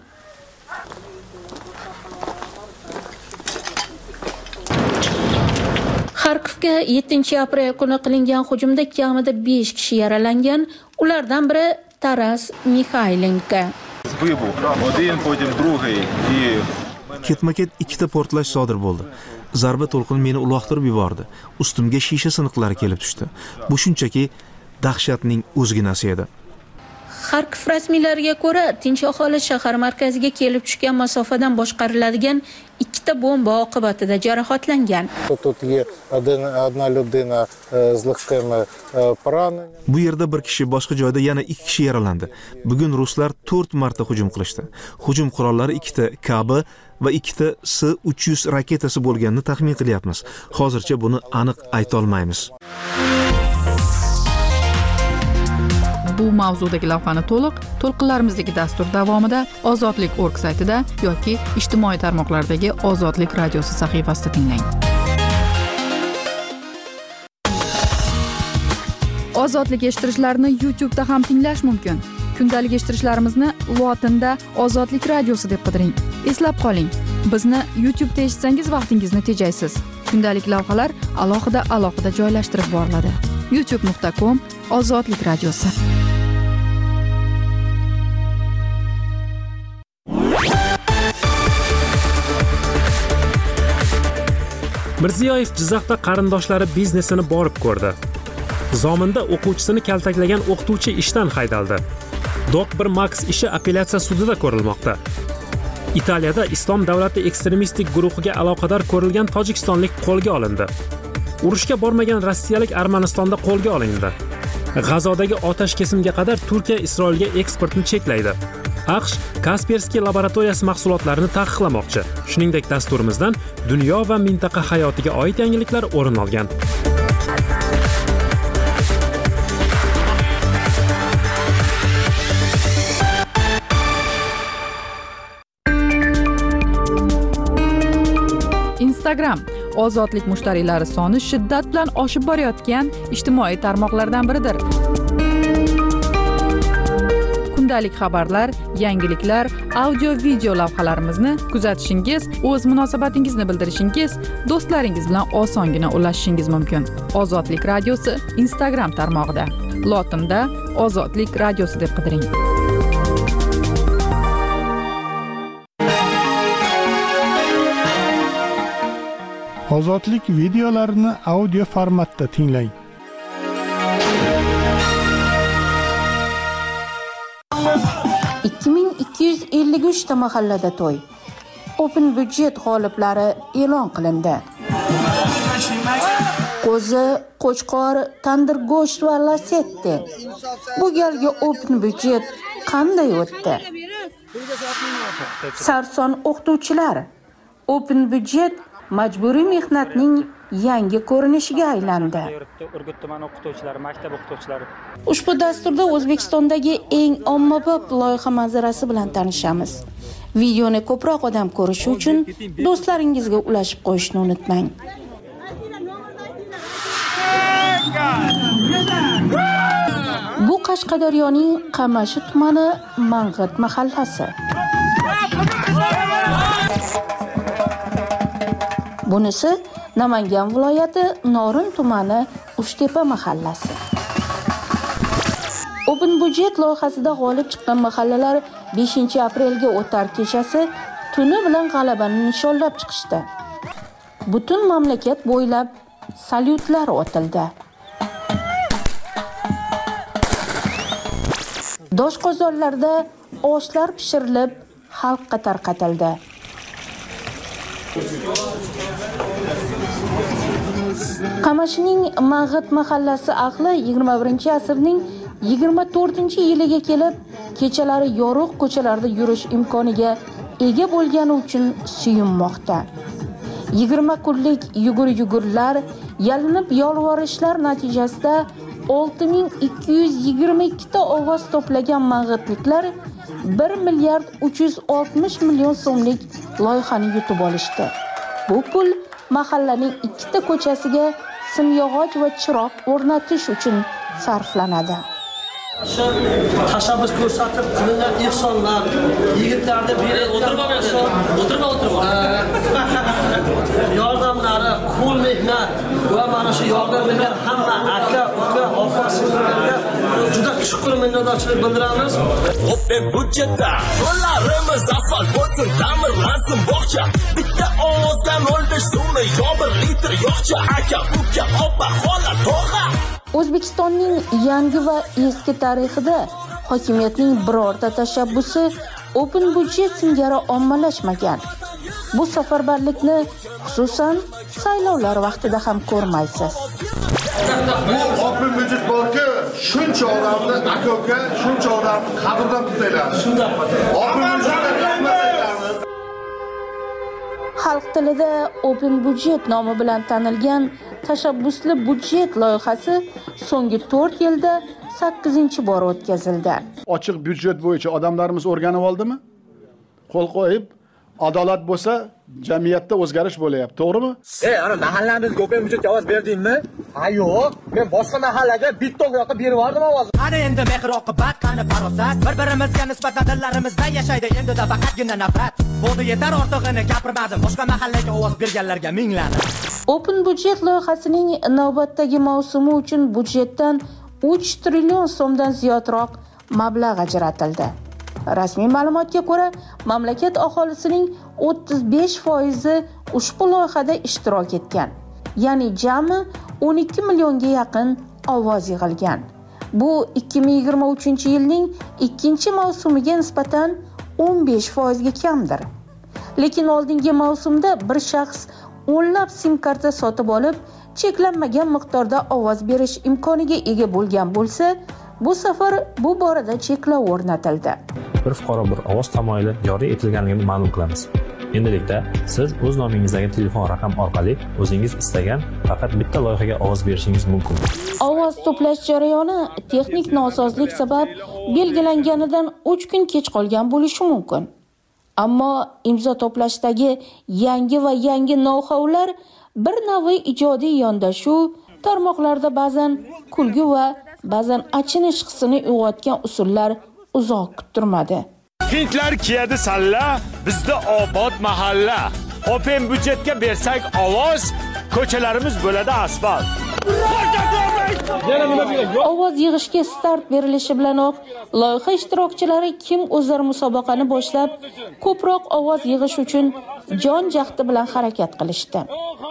Xarkovga 7-aprel kuni qilingan hujumda kamida 5 kishi yaralangan, ulardan biri Taras Mikhaylenko. Ketma-ket 2 ta portlash sodir bo'ldi. Zarba to'lqini meni uloqtirib yubordi. Ustimga shisha siniqlari kelib tushdi. Bu shunchaki dahshatning o'zginasi edi. Xarkov rasmiylariga ko'ra, tinch aholi shahar markaziga kelib tushgan masofadan boshqariladigan 2 ta bomba oqibatida jarohatlangan. Bu yerda bir kishi, boshqa joyda yana 2 kishi yaralandi. Bugun ruslar 4 marta hujum qilishdi. Hujum qurollari 2 ta KB va 2 ta S-300 raketasi bo'lganini taxmin qilyapmiz. Hozircha buni aniq ayta olmaymiz. Bu mavzudagi lavhani to'lqinlarimizdagi dastur davomida ozodlik.org saytida yoki ijtimoiy tarmoqlardagi Ozodlik radiosi sahifasida tinglang. Ozodlik eshittirishlarini YouTube'da ham tinglash mumkin. Kundalik eshittirishlarimizni lotinda Ozodlik radiosi deb qidiring. Eslab qoling, bizni YouTube'da eshitsangiz vaqtingizni tejaysiz. Kundalik lavhalar alohida joylashtirib boriladi. youtube.com/ozodlik radiosi. Mirziyoyev Jizzaxda qarindoshlari biznesini borib ko'rdi. Zominda o'quvchisini kaltaklagan o'qituvchi ishdan haydaldi. Doc1 Max ishi apellyatsiya sudida ko'rilmoqda. Italiyada Islom davlati ekstremistik guruhiga aloqador ko'rilgan tojikistonlik qo'lga olindi. Urushga bormagan rossiyalik Armanistonda qo'lga olindi. G'azodagi otash kesimga qadar Turkiya Isroilga eksportni cheklaydi. AQSh Kaspersky laboratoriyasi mahsulotlarini taqiqlamoqchi. Shuningdek, dasturimizdan dunyo va mintaqa hayotiga oid yangiliklar o'rin olgan. Instagram ozodlik mushtariylari soni shiddat bilan oshib borayotgan ijtimoiy tarmoqlardan biridir. Kundalik xabarlar, yangiliklar, audio-video lavhalarimizni kuzatishingiz, o'z munosabatingizni bildirishingiz, do'stlaringiz bilan osongina ulashishingiz mumkin. Ozodlik radiosi Instagram tarmog'ida. Lotinda Ozodlik radiosi deb qidiring. Ozodlik videolarini audio formatda tinglang. ta mahallada to'y. Open budjet g'oliblari e'lon qilindi. Qo'zi, qo'chqor, tandir go'sht va lasetti. Bu galgi open budjet qanday o'tdi? Sarson o'qituvchilar. Open budjet majburiy mehnatning yangi ko'rinishiga aylandi. Ushbu dasturda O'zbekistondagi eng ommabop loyiha manzarasi bilan tanishamiz. Videoni ko'proq odam ko'rishi uchun do'stlaringizga ulashib qo'yishni unutmang. Bu Qashqadaryoning Qamashi tumani Mang'it mahallasi. Bunisi Namangan viloyati Norin tumani Uchtepa mahallasi. Open budjet loyihasida g'olib chiqqan mahallalar 5-aprelga o'tar kechasi tuni bilan g'alabani nishonlab chiqishdi. Butun mamlakat bo'ylab salyutlar otildi. Doshqozonlarda oshlar pishirilib, xalqqa tarqatildi. Qamashining Mang'it mahallasi ahli 21-asrning 24-yiliga kelib, kechalari yorug' ko'chalarda yurish imkoniga ega bo'lgani uchun suyunmoqda. 20 kunlik yugur-yugurlar, yalinib yolvorishlar natijasida 6222 ta ovoz to'plagan mang'itliklar 1,360 million so'mlik loyihani yutib olishdi. Bu pul mahallaning 2 ta ko'chasiga simyog'och va chiroq o'rnatish uchun sarflanadi. Tashabbus ko'rsatib qilingan ehsonlar, yigitlarni yordamlari, qo'l mehnat va mana shu yordam bergan hamma aka, uka, opa-singillarga juda chuqur minnatdorchilik bildiramiz. Open budjetda qo'llarimiz asfalt bo'lsin, ta'mirlansin bog'cha. Bitta ovozdan 15 so'mni yo 1 litr yoqcha. Aka, uka, opa, xola, tog'a. O'zbekistonning yangi va eski tarixida hokimiyatning birorta tashabbusi open budjet singari ommalashmagan. Bu safarbarlikni xususan saylovlar vaqtida ham ko'rmaysiz. Bu open budjet borki, shuncha odamni aka-uka, shuncha odamni qabrdan tutaylar. Shunday. Open budjetlar Xalq tilida open budjet nomi bilan tanilgan tashabbusli budjet loyihasi so'nggi 4 yilda 8-bor o'tkazildi. Ochiq budjet bo'yicha odamlarimiz o'rganib oldimi? Qo'l qo'yib, adolat bo'lsa, jamiyatda o'zgarish bo'layapti, to'g'rimi? Ana mahallamizga Open Budjetga ovoz berdingmi? Ha, yo'q. Men boshqa mahallaga bitta yoqqa berib yubordim ovozimni. Ana endi mehr oqibat, qani farosat. Bir-birimizga nisbatan dillarimizda yashaydi endi faqatgina nafrat. Bo'ldi yetar, ortig'ini gapirmadim. Boshqa mahallaga ovoz berganlarga mingladi. Open Budjet loyihasining navbatdagi mavsumi uchun budjetdan 3 trillion so'mdan ziyodroq mablag' ajratildi. Rasmiy ma'lumotga ko'ra, mamlakat aholisining 35% ushbu loyihada ishtirok etgan. Ya'ni jami 12 millionga yaqin ovoz yig'ilgan. Bu 2023-yilning ikkinchi mavsumiga nisbatan 15% ga kamdir. Lekin oldingi mavsumda bir shaxs o'nlab sim karta sotib olib, cheklanmagan miqdorda ovoz berish imkoniga ega bo'lgan bo'lsa, bu safar bu borada cheklov o'rnatildi. Bir fuqaro bir ovoz tamoyili joriy etilganligini ma'lum qilamiz. Endilikda siz o'z nomingizdagi telefon raqam orqali o'zingiz istagan faqat bitta loyihaga ovoz berishingiz mumkin. Ovoz to'plash jarayoni texnik nosozlik sabab belgilanganidan 3 kun kech qolgan bo'lishi mumkin. Ammo imzo to'plashdagi yangi va yangi know-howlar bir navi ijodiy yondashuv tarmoqlarda ba'zan kulgi va ba'zan achinish hissini uyg'otgan usullar uzoq kuttirmadi. Hindlar kiyadi salla, bizda obod mahalla. Open Budjetga bersak ovoz, ko'chalarimiz bo'ladi asfalt. Ovoz yig'ishga start berilishi bilanoq loyiha ishtirokchilari kim o'zlari musobaqani boshlab, ko'proq ovoz yig'ish uchun jon jahdi bilan harakat qilishdi.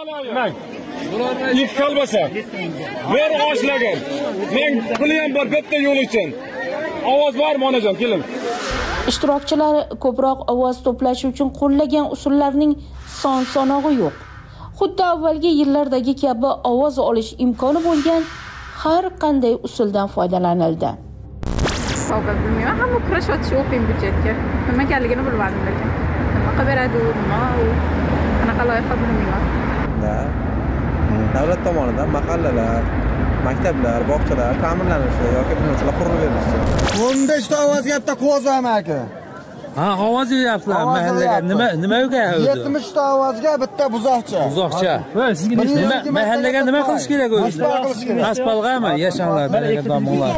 İlk kalbasa, bir oshlagan. Men pulim bor bitta yo'l uchun. Ovoz bormi onajon, keling. Ishtirokchilar ko'proq ovoz to'plash uchun qo'llagan usullarning son-sanog'i yo'q. Xuddi avvalgi yillardagi kabi ovoz olish imkoni bo'lgan har qanday usuldan foydalanildi. Bilmayman, hamma kurashyapti Open Budjetga. Nima ekanligini bilmadim lekin. Nima qilib beradi, nima u? Qanaqa loyiha bilmayman. Davlat tomonidan mahallalar, maktablar, bog'chalar ta'mirlanishi yoki bir narsalar qurilib berilishi. 15 ta ovoz gapda qo'zam aka. Ha, ovoz beryapsizlar mahallaga. Nima o'qiyapsiz? 70 ta ovozga bitta buzoqcha. Buzoqcha. Nima mahallaga nima qilish kerak o'zi? Asfaltgami, yashanlar, domonlar.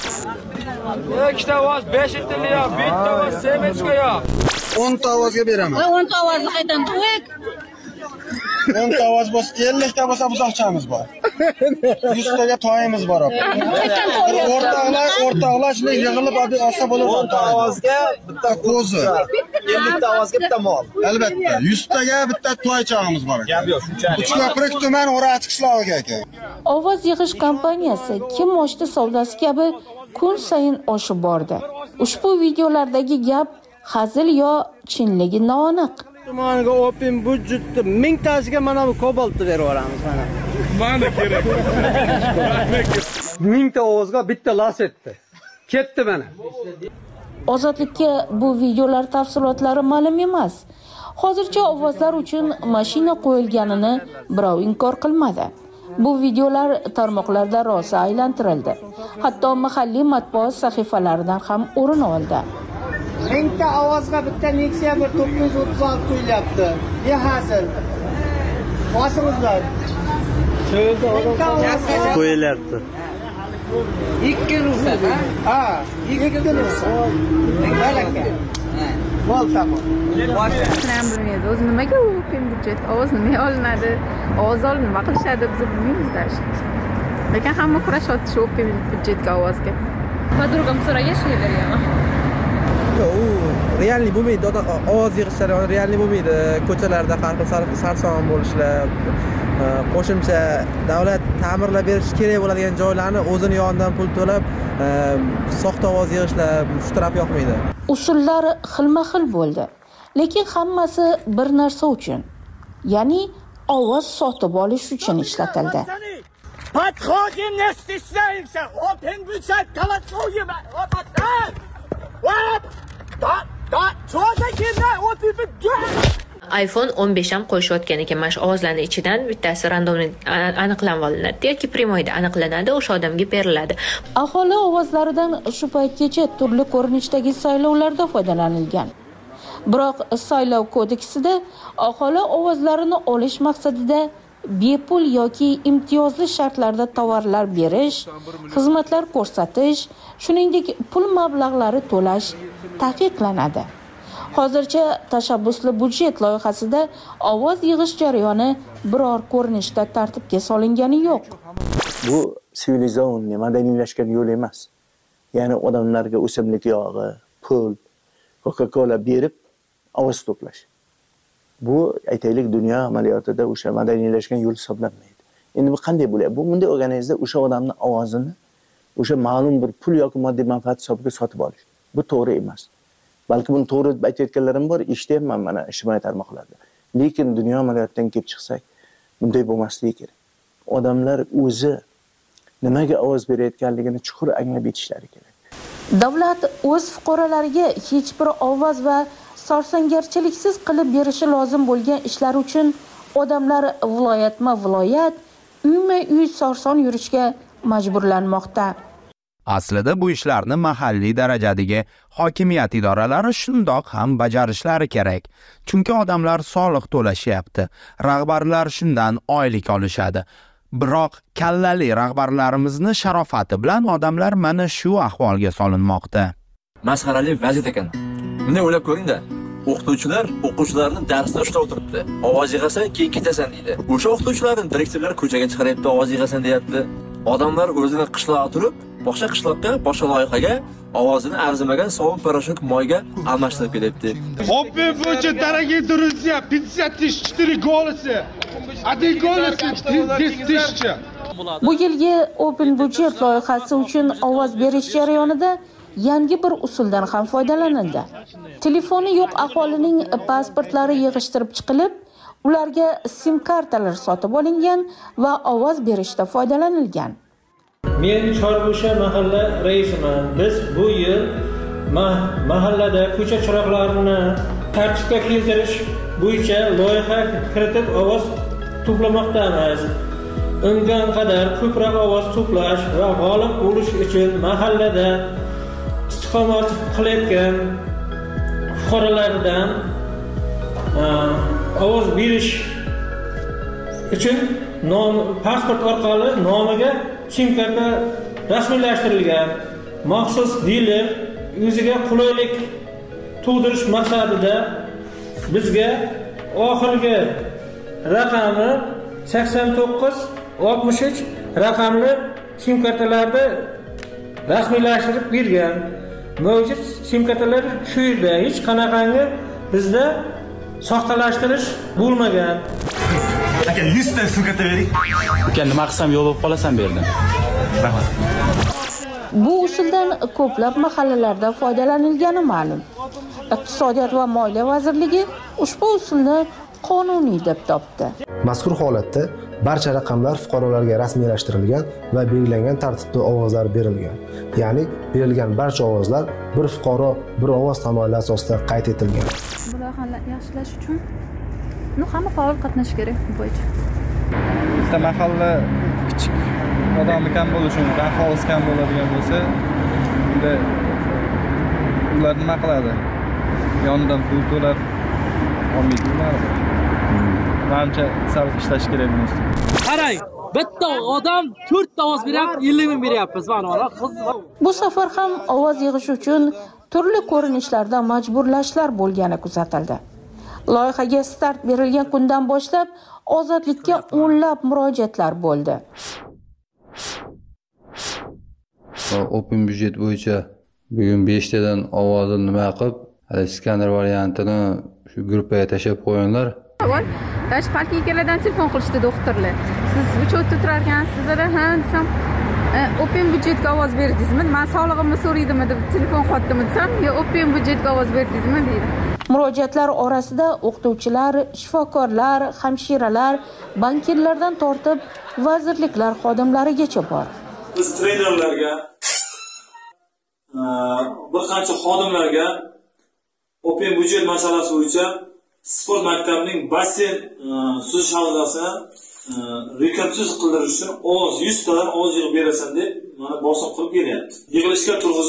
2 ta ovoz 5 tilyap, bitta ovoz 7 yo'q. 10 ta ovozga beraman. 10 ta ovozni qaydan qo'yik? 10 ta ovoz bo'lsa, 50 ta bo'lsa buzoqchamiz bor. 100 taga toyimiz bor. O'rtoqlar shunday yig'ilib olsa bo'ladi. 10 ta ovozga bitta qo'zi, 50 ta ovozga bitta mol. Albatta, 100 taga bitta toychamiz bor. Gap yo'q, shunchalik. Uchko'prik tuman O'rach qishlog'iga aka. Ovoz yig'ish kompaniyasi kim oshdi savdosi kabi kun sayin oshib bordi. Ushbu videolardagi gap hazil yo chinligi noaniq. Tumanga Open Budjetda 1000 tasiga mana bu kobaltni berib yuboramiz mana. Mana kerak. 1000 ta ovozga bitta lasetdi. Ketdi mana. Ozodlikka bu videolar tafsilotlari ma'lum emas. Hozircha ovozlar uchun mashina qo'yilganini birov inkor qilmadi. Bu videolar tarmoqlarda rosa aylantirildi. Hatto mahalliy matbuot sahifalaridan ham o'rin oldi. 1000 ta ovozga bitta Nexia 936 qo'yilyapti. Ne hasil? Bosimizlar. Qo'yilyapti. 2 ruxsat, ha? 2 ruxsat. Malaka. Mol tamom. Bilmaydi, o'zi nimaga Open Budjet, ovoz nima olinadi, ovoz olib nima qilishadi, biz bilmaymiz-da. Lekin hamma kurashyapti Open Budjetga ovozga. Podrugam so'ragan shu beraman. U realniy bo'lmaydi, ovoz yig'ish jarayoni realniy bo'lmaydi. Ko'chalarda har xil sarson bo'lishlar, qo'shimcha davlat ta'mirlab berish kerak bo'ladigan joylarni o'zini yonidan pul to'lab soxta ovoz yig'ishlar shu taraf yoqmaydi. Usullar xilma-xil bo'ldi, lekin hammasi bir narsa uchun, ya'ni ovoz sotib olish uchun ishlatildi. Подходим, не стесняемся. Open Budjet голосуем. iPhone 15 ham qo'shayotgan ekan. Mana shu ovozlarning ichidan bittasi randomli aniqlanib olinadi yoki primoyda aniqlanadi, o'sha odamga beriladi. Aholi ovozlaridan shu paytgacha turli ko'rinishdagi saylovlarda foydalanilgan. Biroq saylov kodeksida aholi ovozlarini olish maqsadida bepul yoki imtiyozli shartlarda tovarlar berish, xizmatlar ko'rsatish, shuningdek pul mablag'lari to'lash taqiqlanadi. Hozircha tashabbusli budjet loyihasida ovoz yig'ish jarayoni biror ko'rinishda tartibga solingani yo'q. Bu sivilizatsiya madaniylashgan yo'l emas. Ya'ni odamlarga o'simlik yog'i, pul, Coca-Cola berib ovoz to'plash. Bu aytaylik dunyo amaliyotida o'sha madaniylashgan yo'l hisoblanmaydi. Endi bu qanday bo'ladi? Bu bunday organizmda o'sha odamning ovozini o'sha ma'lum bir pul yoki moddiy manfaat hisobiga sotib olish. Bu to'g'ri emas. Balki buni to'g'ri deb aytayotganlarim bor, eshitayapman mana ijtimoiy tarmoqlarda. Lekin dunyo amaliyotidan kelib chiqsak, bunday bo'lmasligi kerak. Odamlar o'zi nimaga ovoz berayotganligini chuqur anglab yetishlari kerak. Davlat o'z fuqarolariga hech bir ovoz va sarsangarchiliksiz qilib berishi lozim bo'lgan ishlar uchun odamlar viloyatma-viloyat, uyma-uy sarson yurishga majburlanmoqda. Aslida bu ishlarni mahalliy darajadagi hokimiyat idoralari shundoq ham bajarishlari kerak. Chunki odamlar soliq to'lashyapti, rahbarlar shundan oylik olishadi. Biroq kallali rahbarlarimizni sharofati bilan odamlar mana shu ahvolga solinmoqda. Masxarali vaziyat ekan. Buni o'ylab ko'ring-da. O'qituvchilar o'quvchilarni darsda ushlab o'tiribdi. Ovoz yig'asan, keyin ketasan deydi. O'sha o'qituvchilarning direktorlar ko'chaga chiqaryapti, ovoz yig'asan deyapti. Odamlar o'zini qishloqqa turib, boshqa qishloqqa, boshqa loyihaga ovozini arzimagan sovun parashok moyga almashtirib ketyapti. Open budjet, дорогие друзья, 54 голоса. Один голос 10 000. Bu yilgi Open budjet loyihasi uchun ovoz berish jarayonida yangi bir usuldan ham foydalanildi. Telefoni yo'q aholining pasportlari yig'ishtirib chiqilib, ularga SIM kartalar sotib olingan va ovoz berishda foydalanilgan. Men Chorbo'sha mahalla raisiman. Biz bu yil mahallada ko'cha chiroqlarini tartibga keltirish bo'yicha loyiha kiritib ovoz to'plamoqdamiz. Imkon qadar ko'proq ovoz to'plash va g'olib bo'lish uchun mahallada istiqomat qilayotgan fuqarolardan ovoz berish uchun pasport orqali nomiga SIM karta rasmiylashtirilgan maxsus diler o'ziga qulaylik tug'dirish maqsadida bizga oxirgi raqami 8963 raqamli SIM kartalarni rasmiylashtirib bergan. Mavjud SIM kartalar shu yerda, hech qanaqangi bizda soxtalashtirish bo'lmagan. Aka 100 ta SIM karta bering. Aka nima qilsam yo'q bo'lib qolasan berdim. Rahmat. Bu usuldan ko'plab mahallalarda foydalanilgani ma'lum. Iqtisodiyot va Moliya vazirligi ushbu usulni qonuniy deb topdi. Mazkur holatda barcha raqamlar fuqarolarga rasmiylashtirilgan va belgilangan tartibda ovozlar berilgan. Ya'ni berilgan barcha ovozlar bir fuqaro bir ovoz tamoyili asosida qayd etilgan. Bu loyihani yaxshilash uchun hamma faol qatnashish kerak bu bo'yicha. Bizda mahalla kichik odamlar kam bo'lishi mumkin, aholisi kam bo'ladigan bo'lsa, unda ular nima qiladi? Yonidan pul to'lab olmaydi. Menimcha sal ishlash kerak buni ustida. Qarang, bitta odam 4 ta ovoz beryapti, 50 ming beryapmiz mana qiz. Bu safar ham ovoz yig'ish uchun turli ko'rinishlarda majburlashlar bo'lgani kuzatildi. Loyihaga start berilgan kundan boshlab ozodlikka o'nlab murojaatlar bo'ldi. Open budjet bo'yicha bugun 5 tadan ovozini nima qilib, skaner variantini shu gruppaga tashab qo'yinglar. Dash parkinglardan telefon qilishdi doktorlar. Siz uchotda turar ekansizlar, ha desam, Open budjetga ovoz berdingizmi? Men sog'lig'imni so'raydimi deb telefon qildim desam, "Yo'q, Open budjetga ovoz berdingizmi?" deydi. Murojaatlar orasida o'qituvchilar, shifokorlar, hamshiralar, bankirlardan tortib vazirliklar xodimlarigacha bor. Biz trenerlarga, bir qancha xodimlarga Open budjet masalasi bo'yicha sport maktabining basseyn suzish havzasini rekonstruksiya qildirish uchun ovoz 100 tadan ovoz yig'ib berasan deb mana bosim qilib kelyapti. Yig'ilishga turg'izib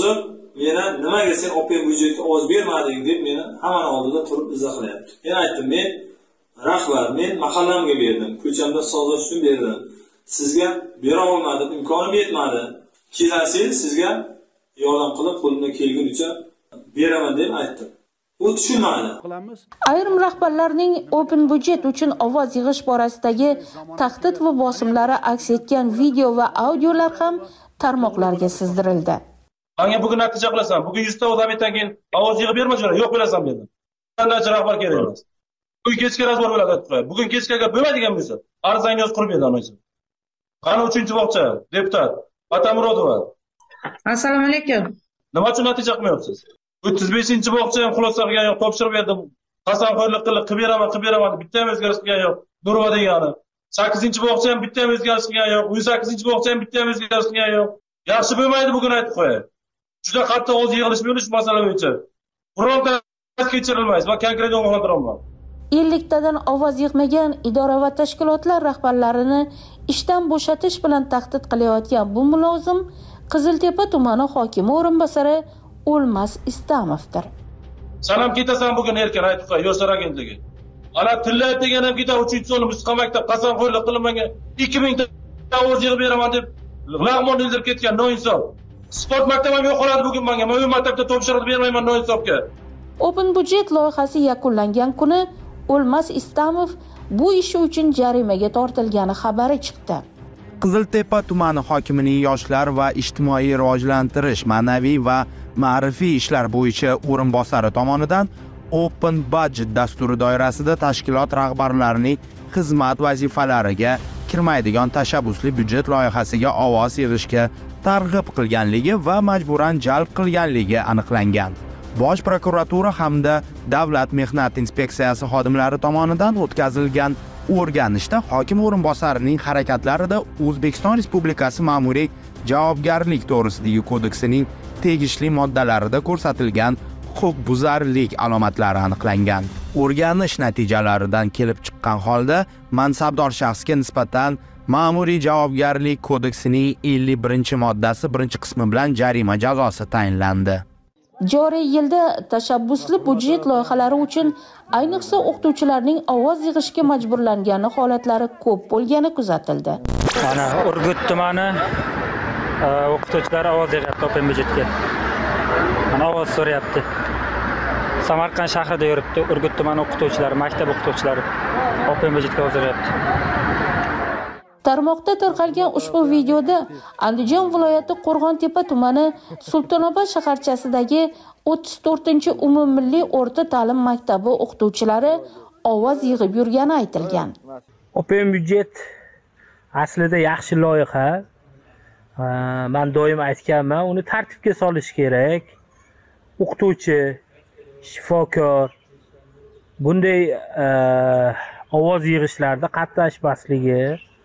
meni nimaga sen open byudjetga ovoz bermading deb meni hammani oldida turib izohlayapti. Men aytdim, men rahbar, men mahallamga berdim, ko'chamda sozlash uchun berdim. Sizga bera olmadim, imkonim yetmadi. Kelasiz sizga yordam qilib qo'limdan kelgunicha beraman deb aytdim. U tushunmadi. Ayrim rahbarlarning open byudjet uchun ovoz yig'ish borasidagi tahdid va bosimlari aks etgan video va audiolar ham tarmoqlarga sizdirildi. Menga bugun natija qilasan, bugun 100 ta odamdan keyin ovoz yig'ib berma jo'ra, yo'q bilasan dedi. Qanday rahbar kerak emas. Bugun kechga razbor bo'ladi. Bugun kechgaga bo'lmaydigan bo'lsa, arzangiz qurib beradi anoysiz. Qani 3-bog'cha deputat Atamurodova. Assalomu alaykum. Nima uchun natija qilmayapsiz? 35-bog'cha ham xulosa qilgan yo'q, topshirib berdim. Qasamxo'rlik qilib beraman, bitta ham o'zgarish qilgan yo'q. Nurva degani. 8-bog'cha ham bitta ham o'zgarish qilgan yo'q. 18-bog'cha ham bitta ham o'zgarish qilgan yo'q. Yaxshi bo'lmaydi bugun aytib qo'yay. Juda qattiq o'z yig'ilish bo'lish masala bo'yicha. Bironta kechirilmaydi. Men konkret ogohlantiraman. 50 tadan ovoz yig'magan idora va tashkilotlar rahbarlarini ishdan bo'shatish bilan tahdid qilayotgan bu mulozim Qiziltepa tumani hokimi o'rinbosari O'lmas Istamovdir. Sanam ketasan bugun erkin aytib qo'y, yoshlar agentligi. Ana tillayib degan ham keta 3-sonli musiqa maktab qasamxo'rlik qilib menga 2000 ta ovoz yig'ib beraman deb lag'mon ildirib ketgan noinsof. Sport maktabim yo'q qoladi bugun menga. Men maktabda topshiriq bermayman noinsofga. Open byudjet loyihasi yakunlangan kuni O'lmas Istamov bu ishi uchun jarimaga tortilgani xabari chiqdi. Qiziltepa tumani hokimining yoshlar va ijtimoiy rivojlantirish, ma'naviy va ma'rifiy ishlar bo'yicha o'rinbosari tomonidan Open Budget dasturi doirasida tashkilot rahbarlarining xizmat vazifalariga kirmaydigan tashabbusli byudjet loyihasiga ovoz yig'ishga targ'ib qilganligi va majburan jalb qilganligi aniqlangan. Bosh prokuratura hamda Davlat mehnat inspeksiyasi xodimlari tomonidan o'tkazilgan o'rganishda hokim o'rinbosarining harakatlarida O'zbekiston Respublikasi ma'muriy javobgarlik to'g'risidagi kodeksining tegishli moddalarida ko'rsatilgan huquqbuzarlik alomatlari aniqlangan. O'rganish natijalaridan kelib chiqqan holda mansabdor shaxsga nisbatan ma'muriy javobgarlik kodeksining 51-moddasi 1-qismi bilan jarima jazosi tayinlandi. Joriy yilda tashabbusli byudjet loyihalari uchun ayniqsa o'qituvchilarning ovoz yig'ishga majburlangani holatlari ko'p bo'lgani kuzatildi. Mana Urgut tumani o'qituvchilari ovoz yig'yapti open byudjetga. Mana ovoz so'rayapti. Samarqand shahrida yuribdi. Urgut tumani o'qituvchilari, maktab o'qituvchilari open byudjetga ovoz yig'yapti. Tarmoqda tarqalgan ushbu videoda Andijon viloyati Qo'rg'ontepa tumani Sultonobod shaharchasidagi 34-umummilliy o'rta ta'lim maktabi o'qituvchilari ovoz yig'ib yurgani aytilgan. Open byudjet aslida yaxshi loyiha. Men doim aytganman, uni tartibga solish kerak. O'qituvchi, shifokor bunday ovoz yig'ishlarda qatnashmasligi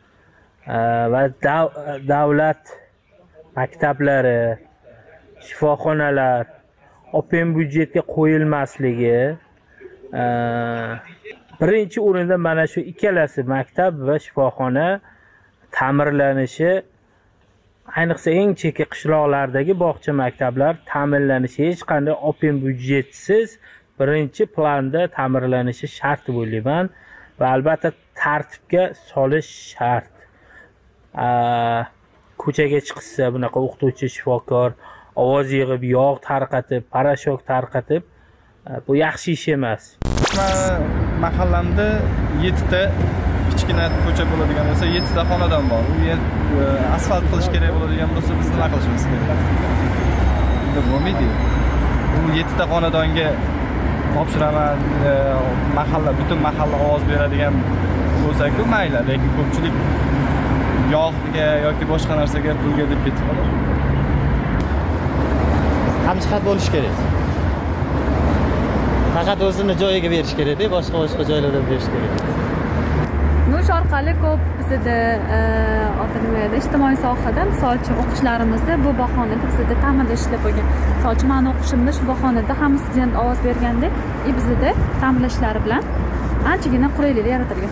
va davlat maktablari, shifoxonalar open byudjetga qo'yilmasligi birinchi o'rinda mana shu ikkalasi maktab va shifoxona ta'mirlanishi, ayniqsa eng chekka qishloqlardagi bog'cha maktablar ta'minlanishi hech qanday open byudjetsiz birinchi planda ta'mirlanishi shart deb o'ylayman va albatta tartibga solish shart. Ko'chaga chiqsa bunaqa o'qituvchi, shifokor ovoz yig'ib, yog' tarqatib, parashok tarqatib, bu yaxshi ish emas. Mahallamda 7 ta kichkina ko'cha bo'ladigan bo'lsa, 7 ta xonadon bor. U yer asfalt qilish kerak bo'ladigan bo'lsa, biz nima qilishimiz kerak? Endi bo'lmaydi. Bu 7 ta xonadonga topshiraman, mahalla, butun mahalla ovoz beradigan bo'lsa-ku mayli, lekin ko'pchilik yog'ga yoki boshqa narsaga pulga deb ketib qoladi. Hamjihat bo'lish kerak. Faqat o'zini joyiga berish kerak-da, boshqa joylarga berish kerak. Nush orqali ko'p bizda ijtimoiy sohada, misol uchun o'qishlarimizni bu bahonada bizda ta'mirda ishlab qo'ygan. Misol uchun men o'qishimda shu bahonada hamma student ovoz berganda, bizda ta'mirlashlari bilan anchagina qulayliklar yaratilgan.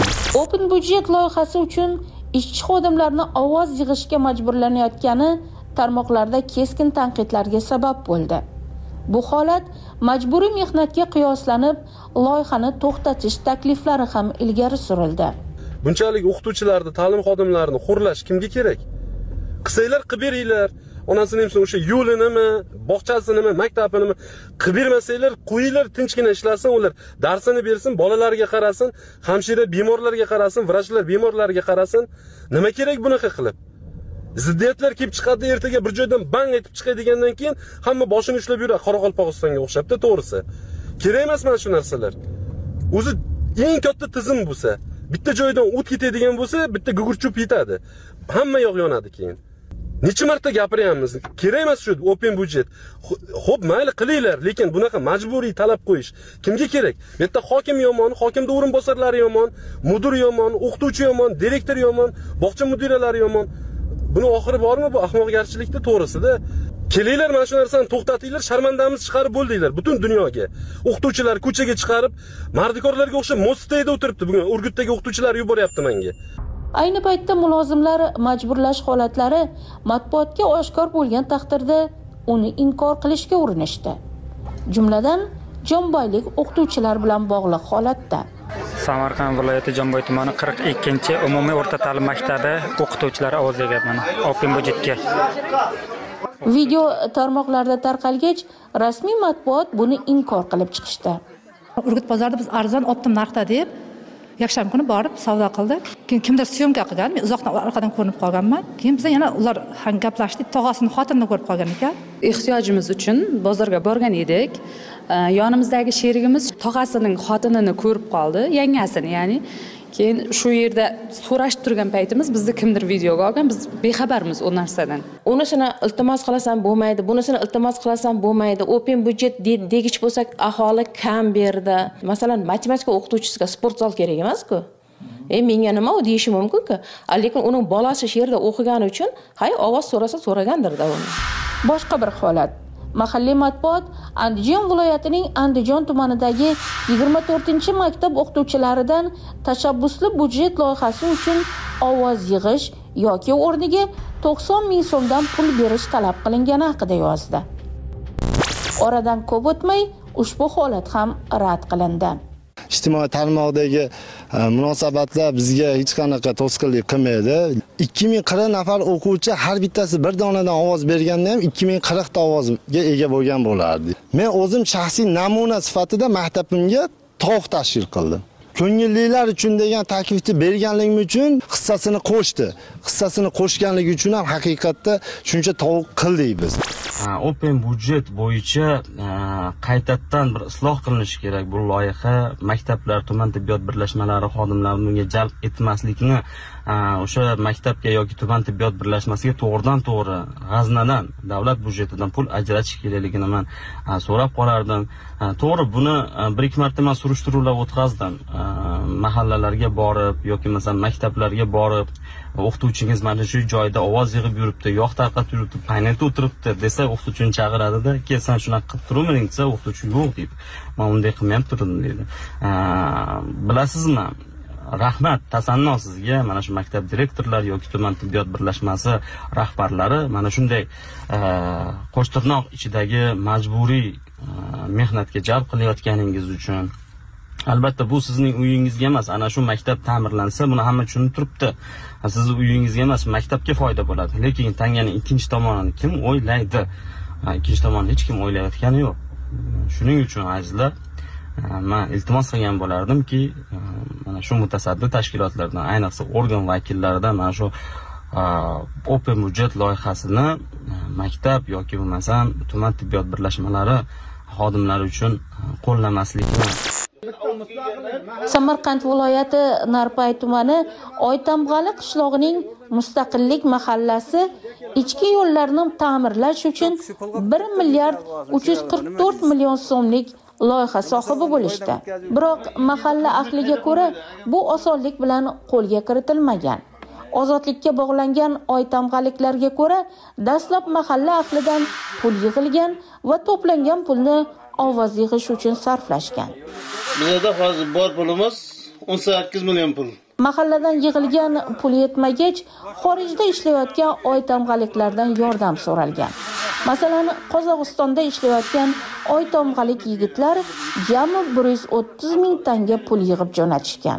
Open byudjet loyihasi uchun ishchi xodimlarni ovoz yig'ishga majburlanayotgani tarmoqlarda keskin tanqidlarga sabab bo'ldi. Bu holat majburiy mehnatga qiyoslanib, loyihani to'xtatish takliflari ham ilgari surildi. Bunchalik o'qituvchilarni, ta'lim xodimlarini xo'rlash kimga kerak? Qilsanglar qilib beringlar. Onasini ham o'sha yo'linimi, bog'chasinimi, maktabinimi qilib bermasanglar, qo'yinglar, tinchgina ishlasin, ular darsini bersin, bolalarga qarasin, hamshira bemorlarga qarasin, vrachlar bemorlarga qarasin. Nima kerak bunaqa qilib? Ziddiyatlar kelib chiqadi, ertaga bir joydan bang etib chiqadigandan keyin hamma boshini ushlab yuradi, Qoraqalpog'istonga o'xshabdi, to'g'risi. Kerak emas mana shu narsalar. O'zi eng katta tizim bo'lsa, bitta joydan o't ketadigan bo'lsa, bitta gugurchup yetadi. Hamma yoq yonadi keyin. Necha marta gapiryapmiz? Kerak emas shu open budjet. Xo'p, mayli qilinglar, lekin bunaqa majburiy talab qo'yish kimga kerak? Bu yerda hokim yomon, hokimda o'rinbosarlari yomon, mudir yomon, o'qituvchi yomon, direktor yomon, bog'cha mudiralari yomon. Buni oxiri bormi bu ahmoqgarchilikda, to'g'risida? Kelinglar, mana shu narsani to'xtatinglar, sharmandamiz chiqarib bo'ldinglar butun dunyoga. O'qituvchilar ko'chaga chiqarib, mardikorlarga o'xshab mostayda o'tiribdi. Bugun Urgutdagi o'qituvchilar yuboryapti menga. Ayni paytda mulozimlar majburlash holatlari matbuotga oshkor bo'lgan taqdirda uni inkor qilishga urinishdi. Jumladan, Jomboylik o'qituvchilar bilan bog'liq holatda. Samarqand viloyati Jomboy tumani 42-umumiy o'rta ta'lim maktabi o'qituvchilari ovoz bergan open budjetga. Video tarmoqlarda tarqalgach, rasmiy matbuot buni inkor qilib chiqishdi. Urgut bozorida biz arzon optim narxda deb yakshanba kuni borib savdo qildik. Keyin kimdir syomka qilgan, men uzoqdan orqadan ko'rinib qolganman. Keyin biz yana ular gaplashdik, tog'asining xotinini ko'rib qolgan ekan. Ehtiyojimiz uchun bozorga borgan edik. Yonimizdagi sherigimiz tog'asining xotinini ko'rib qoldi, yangasini, ya'ni. Keyin shu yerda so'rash turgan paytimiz bizni kimdir videoga olgan, biz bexabarmiz o narsadan. Unisini iltimos qilasan bo'lmaydi, bunisini iltimos qilasan bo'lmaydi. Open budjet degich bo'lsak, aholi kam berdi. Masalan, matematika o'qituvchisiga sport zal kerak emas-ku. Menga nima u deyishi mumkin-ku. Lekin uning bolasi shu yerda o'qigani uchun, hay ovoz so'rasa so'ragandir-da uni. Boshqa bir holat. Mahalliy matbuot Andijon viloyatining Andijon tumanidagi 24-maktab o'qituvchilaridan tashabbusli budjet loyihasi uchun ovoz yig'ish yoki o'rniga 90 ming so'mdan pul berish talab qilingani haqida yozdi. Oradan ko'p o'tmay ushbu holat ham rad qilindi. Ijtimoiy tarmoqdagi munosabatlar bizga hech qanaqa to'sqinlik qilmaydi. 2040 nafar o'quvchi har bittasi bir donadan ovoz berganda ham 2040 ta ovozga ega bo'lgan bo'lardi. Men o'zim shaxsiy namuna sifatida maktabimga tog' tashkil qildim. Ko'ngillilar uchun degan taklifni berganligim uchun hissasini qo'shdi. Hissasini qo'shganligi uchun ham haqiqatda shuncha tovuq qildik biz. Open budjet bo'yicha qaytadan bir isloh qilinishi kerak bu loyiha. Maktablar, tuman tibbiyot birlashmalari xodimlarini bunga jalb etmaslikni o'sha maktabga yoki tuman tibbiyot birlashmasiga to'g'ridan-to'g'ri g'aznadan, davlat budjetidan pul ajratish kerakligini men so'rab qolardim. To'g'ri, buni bir-ikki marta men surishtiruvlar o'tkazdim. Mahallalarga borib yoki masalan maktablarga borib, o'qituvchingiz mana shu joyda ovoz yig'ib yuribdi, yog' tarqatib yuribdi, paynakda o'tiribdi desa, o'qituvchini chaqiradida, "Kelsan shunaqa qilib turmang" desa, o'qituvchi "Yo'q" deydi. "Men unday qilmayam turdim" deydi. Bilasizmi? Rahmat, tasanno sizga, mana shu maktab direktorlari yoki tuman tibbiyot birlashmasi rahbarlari mana shunday qo'shtirnoq ichidagi majburiy mehnatga jalb qilayotganingiz uchun. Albatta bu sizning uyingizga emas, ana shu maktab ta'mirlansa, buni hamma tushunib turibdi. Sizning uyingizga emas, maktabga foyda bo'ladi. Lekin tanganing ikkinchi tomonini kim o'ylaydi? Ikkinchi tomonni hech kim o'ylayotgani yo'q. Shuning uchun azizlar, men iltimos qilgan bo'lardimki, mana shu mutasaddi tashkilotlardan, ayniqsa organ vakillaridan mana shu open budjet loyihasini maktab yoki bo'lmasam tuman tibbiyot birlashmalari xodimlari uchun qo'llamaslikni. Samarqand viloyati Narpay tumani Oytamg'ali qishlog'ining Mustaqillik mahallasi ichki yo'llarni ta'mirlash uchun 1 milliard 344 million so'mlik loyiha sohibi bo'lishdi. Biroq mahalla ahliga ko'ra bu osonlik bilan qo'lga kiritilmagan. Ozodlikka bog'langan oytamg'aliklarga ko'ra dastlab mahalla ahlidan pul yig'ilgan va to'plangan pulni ovoz yig'ish uchun sarflashgan. Bizda hozir bor pulimiz 18 million pul. Mahalladan yig'ilgan pul yetmagach, xorijda ishlayotgan oy tamg'aliklardan yordam so'ralgan. Masalan, Qozog'istonda ishlayotgan oy tamg'alik yigitlar jami 130 ming tanga pul yig'ib jo'natishgan.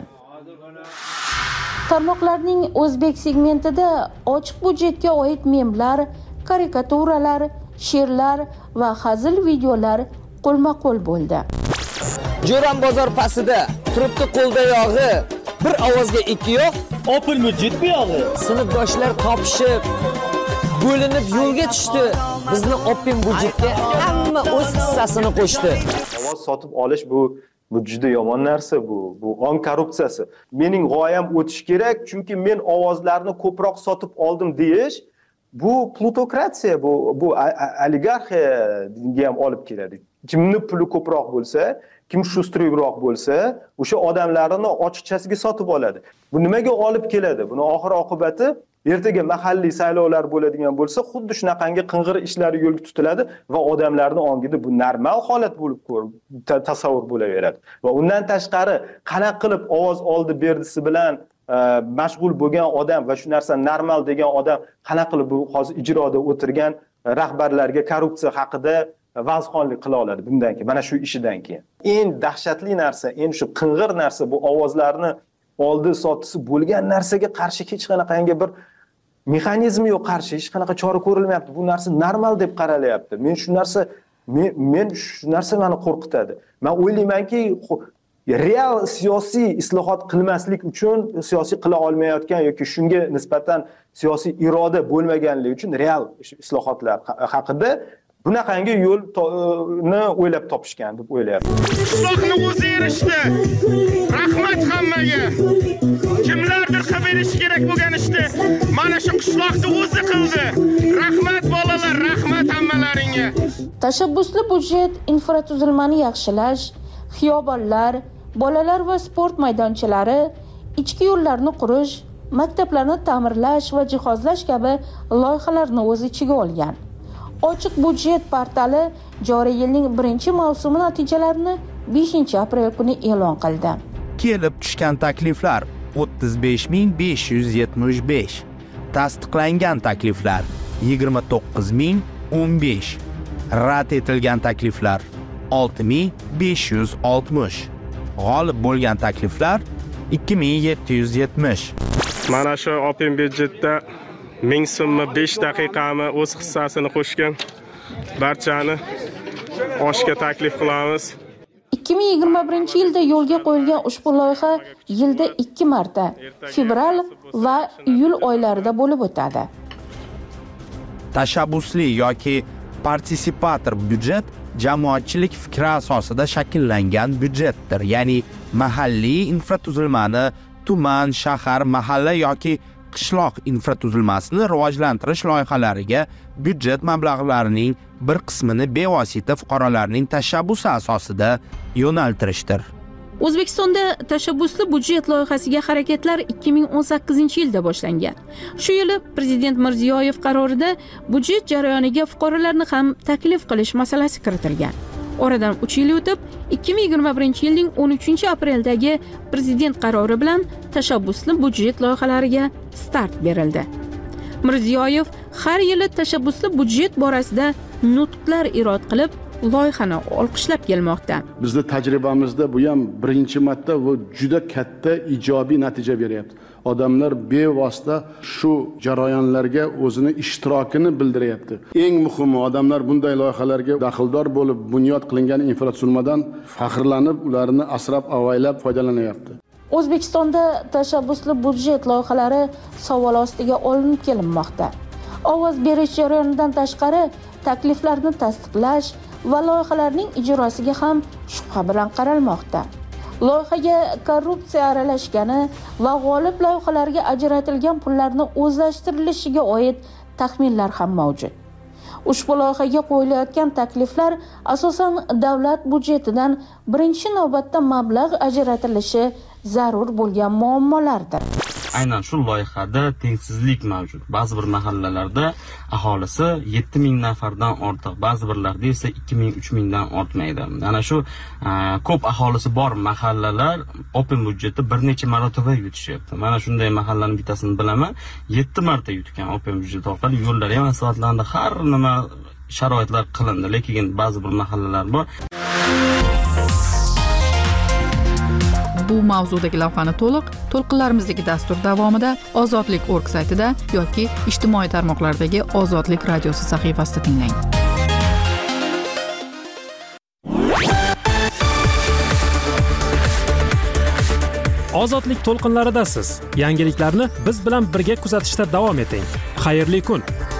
Tarmoqlarning o'zbek segmentida ochiq budjetga oid memlar, karikaturalar, she'rlar va hazil videolar qo'lma-qo'l bo'ldi. Jo'ram bozor pasida turibdi qo'lda yog'i, bir ovozga ikki yo'q, opil budjet bu yog'i. Sinfdoshlar topishib, bo'linib yo'lga tushdi. Bizni opin budjetga hamma o'z hissasini qo'shdi. Ovoz sotib olish bu juda yomon narsa bu. Bu on korrupsiyasi. Mening g'oyam o'tish kerak, chunki men ovozlarni ko'proq sotib oldim deyish bu plutokratiya, bu oligarxiyaga ham olib keladi. Kimni puli ko'proq bo'lsa, kim shustruyroq bo'lsa, o'sha odamlarni ochiqchasiga sotib oladi. Bu nimaga olib keladi? Buni oxir oqibati ertaga mahalliy saylovlar bo'ladigan bo'lsa, xuddi shunaqangi qing'ir ishlari yo'lga tutiladi va odamlarning ongida bu normal holat bo'lib tasavvur bo'laveradi. Va undan tashqari, qanaqa qilib ovoz oldi berdisi bilan mashg'ul bo'lgan odam va shu narsa normal degan odam qanaqa qilib bu hozir ijroda o'tirgan rahbarlarga korrupsiya haqida vazxonlik qila oladi bundan keyin, mana shu ishidan keyin. Eng dahshatli narsa, eng shu qing'ir narsa bu ovozlarni oldi sotisi bo'lgan narsaga qarshi hech qanaqangi bir mexanizmi yo'q, qarshi hech qanaqa chora ko'rilmayapti. Bu narsa normal deb qaralyapti. Men shu narsa meni qo'rqitadi. Men o'ylaymanki, real siyosiy islohot qilmaslik uchun, siyosiy qila olmayotgan yoki shunga nisbatan siyosiy iroda bo'lmaganligi uchun real islohotlar haqida bunaqangi yo'lni o'ylab topishgan deb o'ylayapman. Qishloqni o'zi erishdi. Rahmat hammaga. Kimlardir qilib berish kerak bo'lgan ishni mana shu qishloqni o'zi qildi. Rahmat bolalar, rahmat hammalaringga. Tashabbusli budjet infratuzilmani yaxshilash, xiyobonlar, bolalar va sport maydonchalari, ichki yo'llarni qurish, maktablarni ta'mirlash va jihozlash kabi loyihalarni o'z ichiga olgan. Ochiq budjet portali joriy yilning 1-mavsumi natijalarini 5-aprel kuni e'lon qildi. Kelib tushgan takliflar 35575. Tasdiqlangan takliflar 29015. Rad etilgan takliflar 6560. G'olib bo'lgan takliflar 2770. Mana shu open budjetda 1000 so'mni 5 daqiqami o'z hissasini qo'shgan barchani oshga taklif qilamiz. 2021-yilda yo'lga qo'yilgan ushbu loyiha yilda 2 marta, fevral va iyul oylarida bo'lib o'tadi. Tashabbusli yoki partisipator budjet jamoatchilik fikri asosida shakllangan budjetdir. Ya'ni mahalliy infratuzilmani tuman, shahar, mahalla yoki qishloq infratuzilmasini rivojlantirish loyihalariga budjet mablag'larining bir qismini bevosita fuqarolarning tashabbusi asosida yo'naltirishdir. O'zbekistonda tashabbusli budjet loyihasiga harakatlar 2018-yilda boshlangan. Shu yili Prezident Mirziyoyev qarorida budjet jarayoniga fuqarolarni ham taklif qilish masalasi kiritilgan. Oradan 3 yil o'tib, 2021-yilning 13-apreldagi Prezident qarori bilan tashabbusli budjet loyihalariga start berildi. Mirziyoyev har yili tashabbusli budjet borasida nutqlar irod qilib, loyihani olqishlab kelmoqda. Bizning tajribamizda bu ham birinchi marta va juda katta ijobiy natija beryapti. Odamlar bevosita shu jarayonlarga o'zini ishtirokini bildiryapti. Eng muhimi, odamlar bunday loyihalarga daxldor bo'lib, bunyod qilingan infratuzilmadan faxrlanib, ularni asrab-avaylab foydalanyapti. O'zbekistonda tashabbusli budjet loyihalari savol ostiga olinib kelinmoqda. Ovoz berish jarayonidan tashqari, takliflarni tasdiqlash va loyihalarning ijrosiga ham shubha bilan qaralmoqda. Loyihaga korrupsiya aralashgani va g'olib loyihalarga ajratilgan pullarni o'zlashtirilishiga oid taxminlar ham mavjud. Ushbu loyihaga qo'yilayotgan takliflar asosan davlat budjetidan birinchi navbatda mablag' ajratilishi zarur bo'lgan muammolardir. aynan shu loyihada tengsizlik mavjud. Ba'zi bir mahallalarda aholisi 7000 nafardan ortiq, ba'zi birlarda esa 2000-3000 dan ortmaydi. Ana shu ko'p aholisi bor mahallalar open budjetni bir necha marotaba yutishyapti. Mana shunday mahallaning bittasini bilaman, 7 marta yutgan open budjet orqali yo'llar ham asfaltlandi, har nima sharoitlar qilindi, lekin ba'zi bir mahallalar bor. Bu mavzudagi lavhani to'lqinlarimizdagi dastur davomida Ozodlik.org saytida yoki ijtimoiy tarmoqlardagi Ozodlik radiosi sahifasida tinglang. Ozodlik to'lqinlaridasiz. Yangiliklarni biz bilan birga kuzatishda davom eting. Xayrli kun.